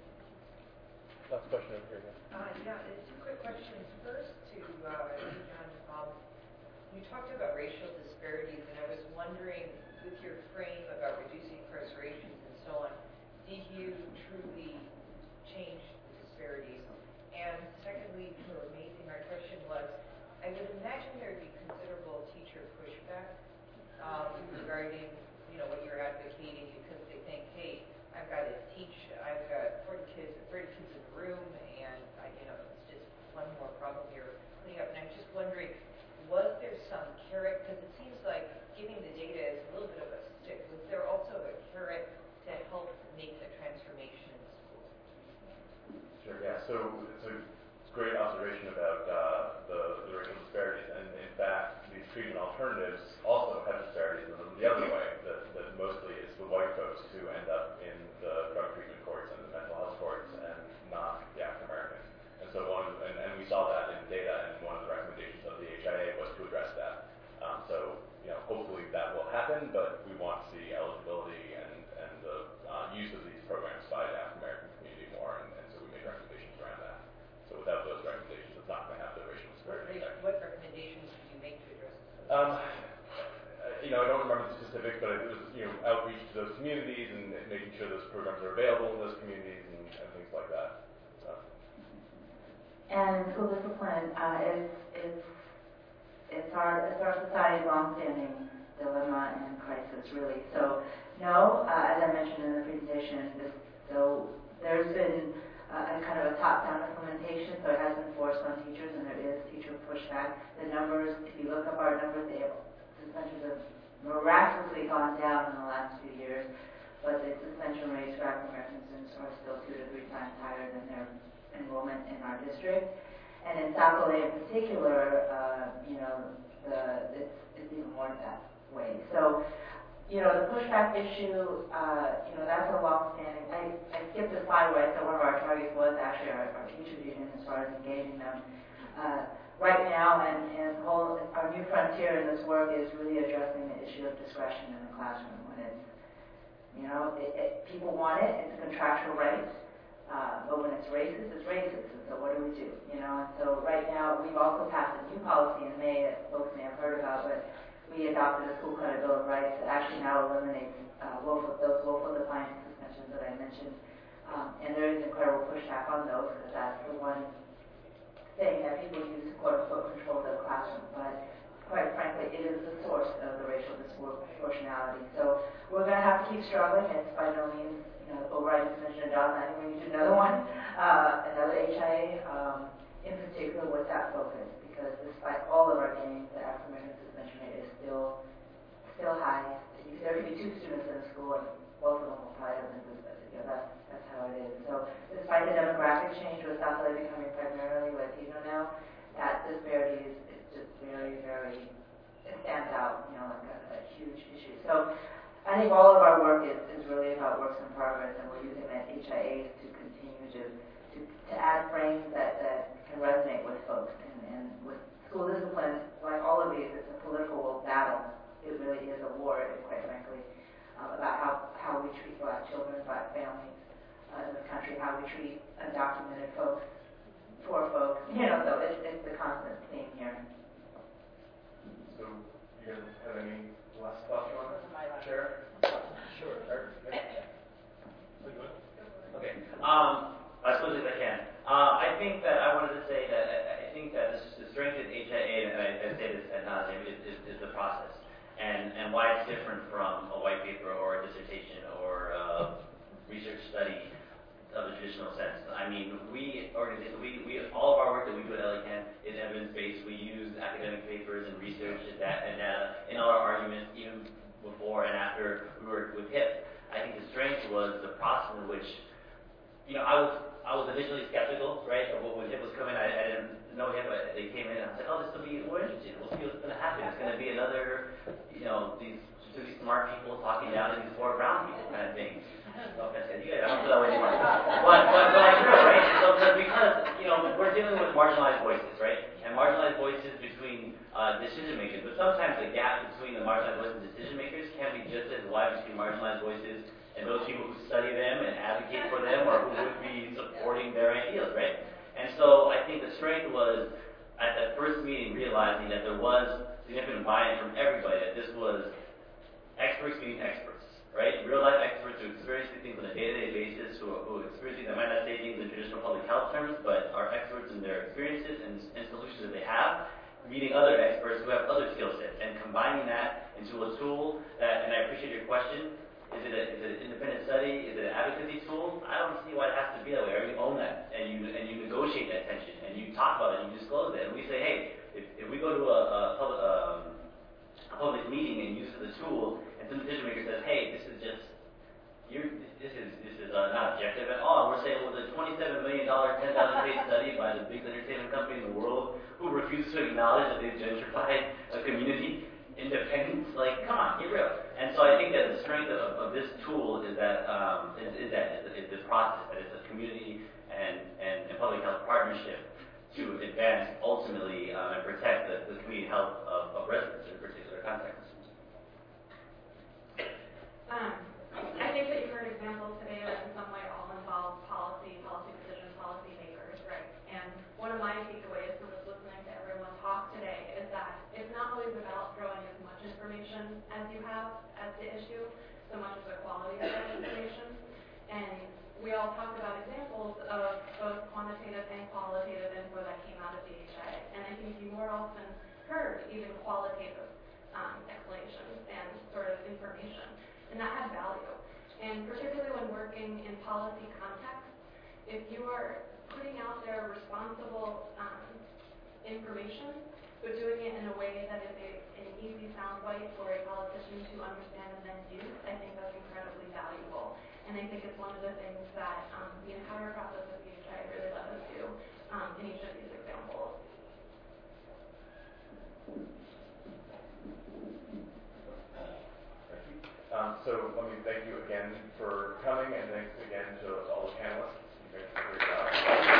Last question over here. Uh, yeah, two quick questions. First, to uh, John, um, you talked about racial disparities, and I was wondering, with your frame about reducing incarcerations and so on, did you truly change the disparities? And secondly, for Amazing, my question was, I would imagine there would be considerable teacher pushback um, regarding, you know, what you're advocating, because they think, hey, I've got to teach, I've got forty kids, thirty kids in the room, and I, you know, it's just one more problem you're putting up. And I'm just wondering, was there some carrot? Because it seems like giving the data is a little bit of a stick. Was there also a carrot to help make the transformation in the school? Sure. Yeah. So it's a great observation about uh, the, the racial disparities, and in fact, these treatment alternatives also have disparities in them the other way. That, that mostly it's the white folks who end up in the drug treatment courts and the mental health courts, and not the African Americans. And so one, and, and we saw that in data, and one of the recommendations of the H I A was to address that. Um, so you know, hopefully that will happen, but we want to see eligibility and and the uh, use of these programs by the African American community more, and, and so we make recommendations around that. So without those recommendations, it's not going to have the racial disparity. What, what recommendations do you make to address this? Um, you know, I don't remember the specifics, but it was, you know, outreach to those communities and making sure those programs are available in those communities and, and things like that. So. And school discipline uh, is, is it's our it's our society's longstanding dilemma and crisis, really. So, no, uh, as I mentioned in the presentation, this, so there's been uh, a kind of a top-down implementation, so it has been forced on teachers, and there is teacher pushback. The numbers, if you look up our numbers, they have, suspensions have miraculously gone down in the last few years, but the suspension rates for African American students are still two to three times higher than their enrollment in our district. And in South L A in particular, uh, you know, the, it's, it's even more that way. So, you know, the pushback issue, uh, you know, that's a long-standing. I, I skipped a slide where I said one of our targets was actually our, our teachers union as far as engaging them. Uh, right now, and, and whole, our new frontier in this work is really addressing the issue of discretion in the classroom. When it's, you know, it, it, people want it, it's a contractual right, uh, but when it's racist, it's racist, and so what do we do? You know, and so right now, we've also passed a new policy in May that folks may have heard about, but we adopted a school credit bill of rights that actually now eliminates uh, willful, those willful defiance suspensions that I mentioned. Um, and there is incredible pushback on those because that's the one thing that people use to quote-unquote control the classroom. But quite frankly, it is the source of the racial disproportionality. So we're going to have to keep struggling. It's by no means, you know, over. I just mentioned a job. I think we need to do another one, uh, another H I A. Um, in particular, with that focus, because despite all of our gains, the African American suspension rate is still still high. There could be two students in a school, and both of them will probably have been suspended. You know, that's that's how it is. So, despite the demographic change with South L A becoming primarily Latino now, that disparity is, is just very, very, it stands out. You know, like a, a huge issue. So, I think all of our work is, is really about works in progress, and we're using that H I As to continue to to, to add frames that that can resonate with folks, and, and with school discipline, like all of these, it's a political battle. It really is a war, quite frankly, um, about how, how we treat black children, black families uh, in this country, how we treat undocumented folks, poor folks, you know, so it's, it's the constant theme here. So, you guys have any last thoughts you want to share? Sure. Okay. Um, I suppose if I can. Uh, I think that I wanted to say that I, I think that this, the strength of H I A, and I, I say this ad nauseum, is, is, is the process, and and why it's different from a white paper or a dissertation or a research study of the traditional sense. I mean, we organize, we we all of our work that we do at L A Can is evidence-based. We use academic papers and research and data, and data in all our arguments, even before and after we worked with H I P. I think the strength was the process in which, you know, I was I was initially skeptical, right? Of when H I P was coming, I, I didn't know H I P. But they came in, and I said, "Oh, this will be more interesting. We'll see what's going to happen. It's going to be another, you know, these really smart people talking down to these poor brown people kind of thing." No offense, guys. You guys, I don't feel that way anymore. But but but like true, right? So because you know we're dealing with marginalized voices, right? And marginalized voices between uh, decision makers. But sometimes the gap between the marginalized voices and decision makers can be just as wide between marginalized voices and those people who study them and advocate for them, or who would be supporting their ideals, right? And so I think the strength was, at that first meeting, realizing that there was significant buy-in from everybody, that this was experts meeting experts, right? Real-life experts who experience these things on a day-to-day basis, who, who experience things that might not say things in traditional public health terms, but are experts in their experiences and, and solutions that they have, meeting other experts who have other skill sets, and combining that into a tool that, and I appreciate your question, Is it, a, is it an independent study? Is it an advocacy tool? I don't see why it has to be that way. Or you own that, and you and you negotiate that tension, and you talk about it, and you disclose it. And we say, hey, if, if we go to a, a, public, um, a public meeting and use it as a tool, and some decision maker says, hey, this is just, you're, this is this is uh, not objective at all. We're saying, well, the twenty-seven million dollars, ten thousand page study by the biggest entertainment company in the world who refuses to acknowledge that they've gentrified a community. Independence, like, come on, get real. And so I think that the strength of, of this tool is that um, is, is that is, is this process, that it's a community and, and, and public health partnership to advance ultimately um, and protect the, the community health of, of residents in a particular context. Um, I think that you heard examples today that in some way all involve policy, policy decisions, policy makers, right? And one of my takeaways from just listening to everyone talk today is that it's not always about throwing as much information as you have as the issue, so much as the quality of that information. And we all talked about examples of both quantitative and qualitative info that came out of the H I A. And I think you more often heard even qualitative um, explanations and sort of information. And that had value. And particularly when working in policy contexts, if you are putting out there responsible um, information, but doing it in a way that is a, an easy soundbite for a politician to understand and then use, I think that's incredibly valuable. And I think it's one of the things that um, the entire process of the H I A really let us do um, in each of these examples. Um, so let me thank you again for coming, and thanks again to all the panelists. You guys did a great job.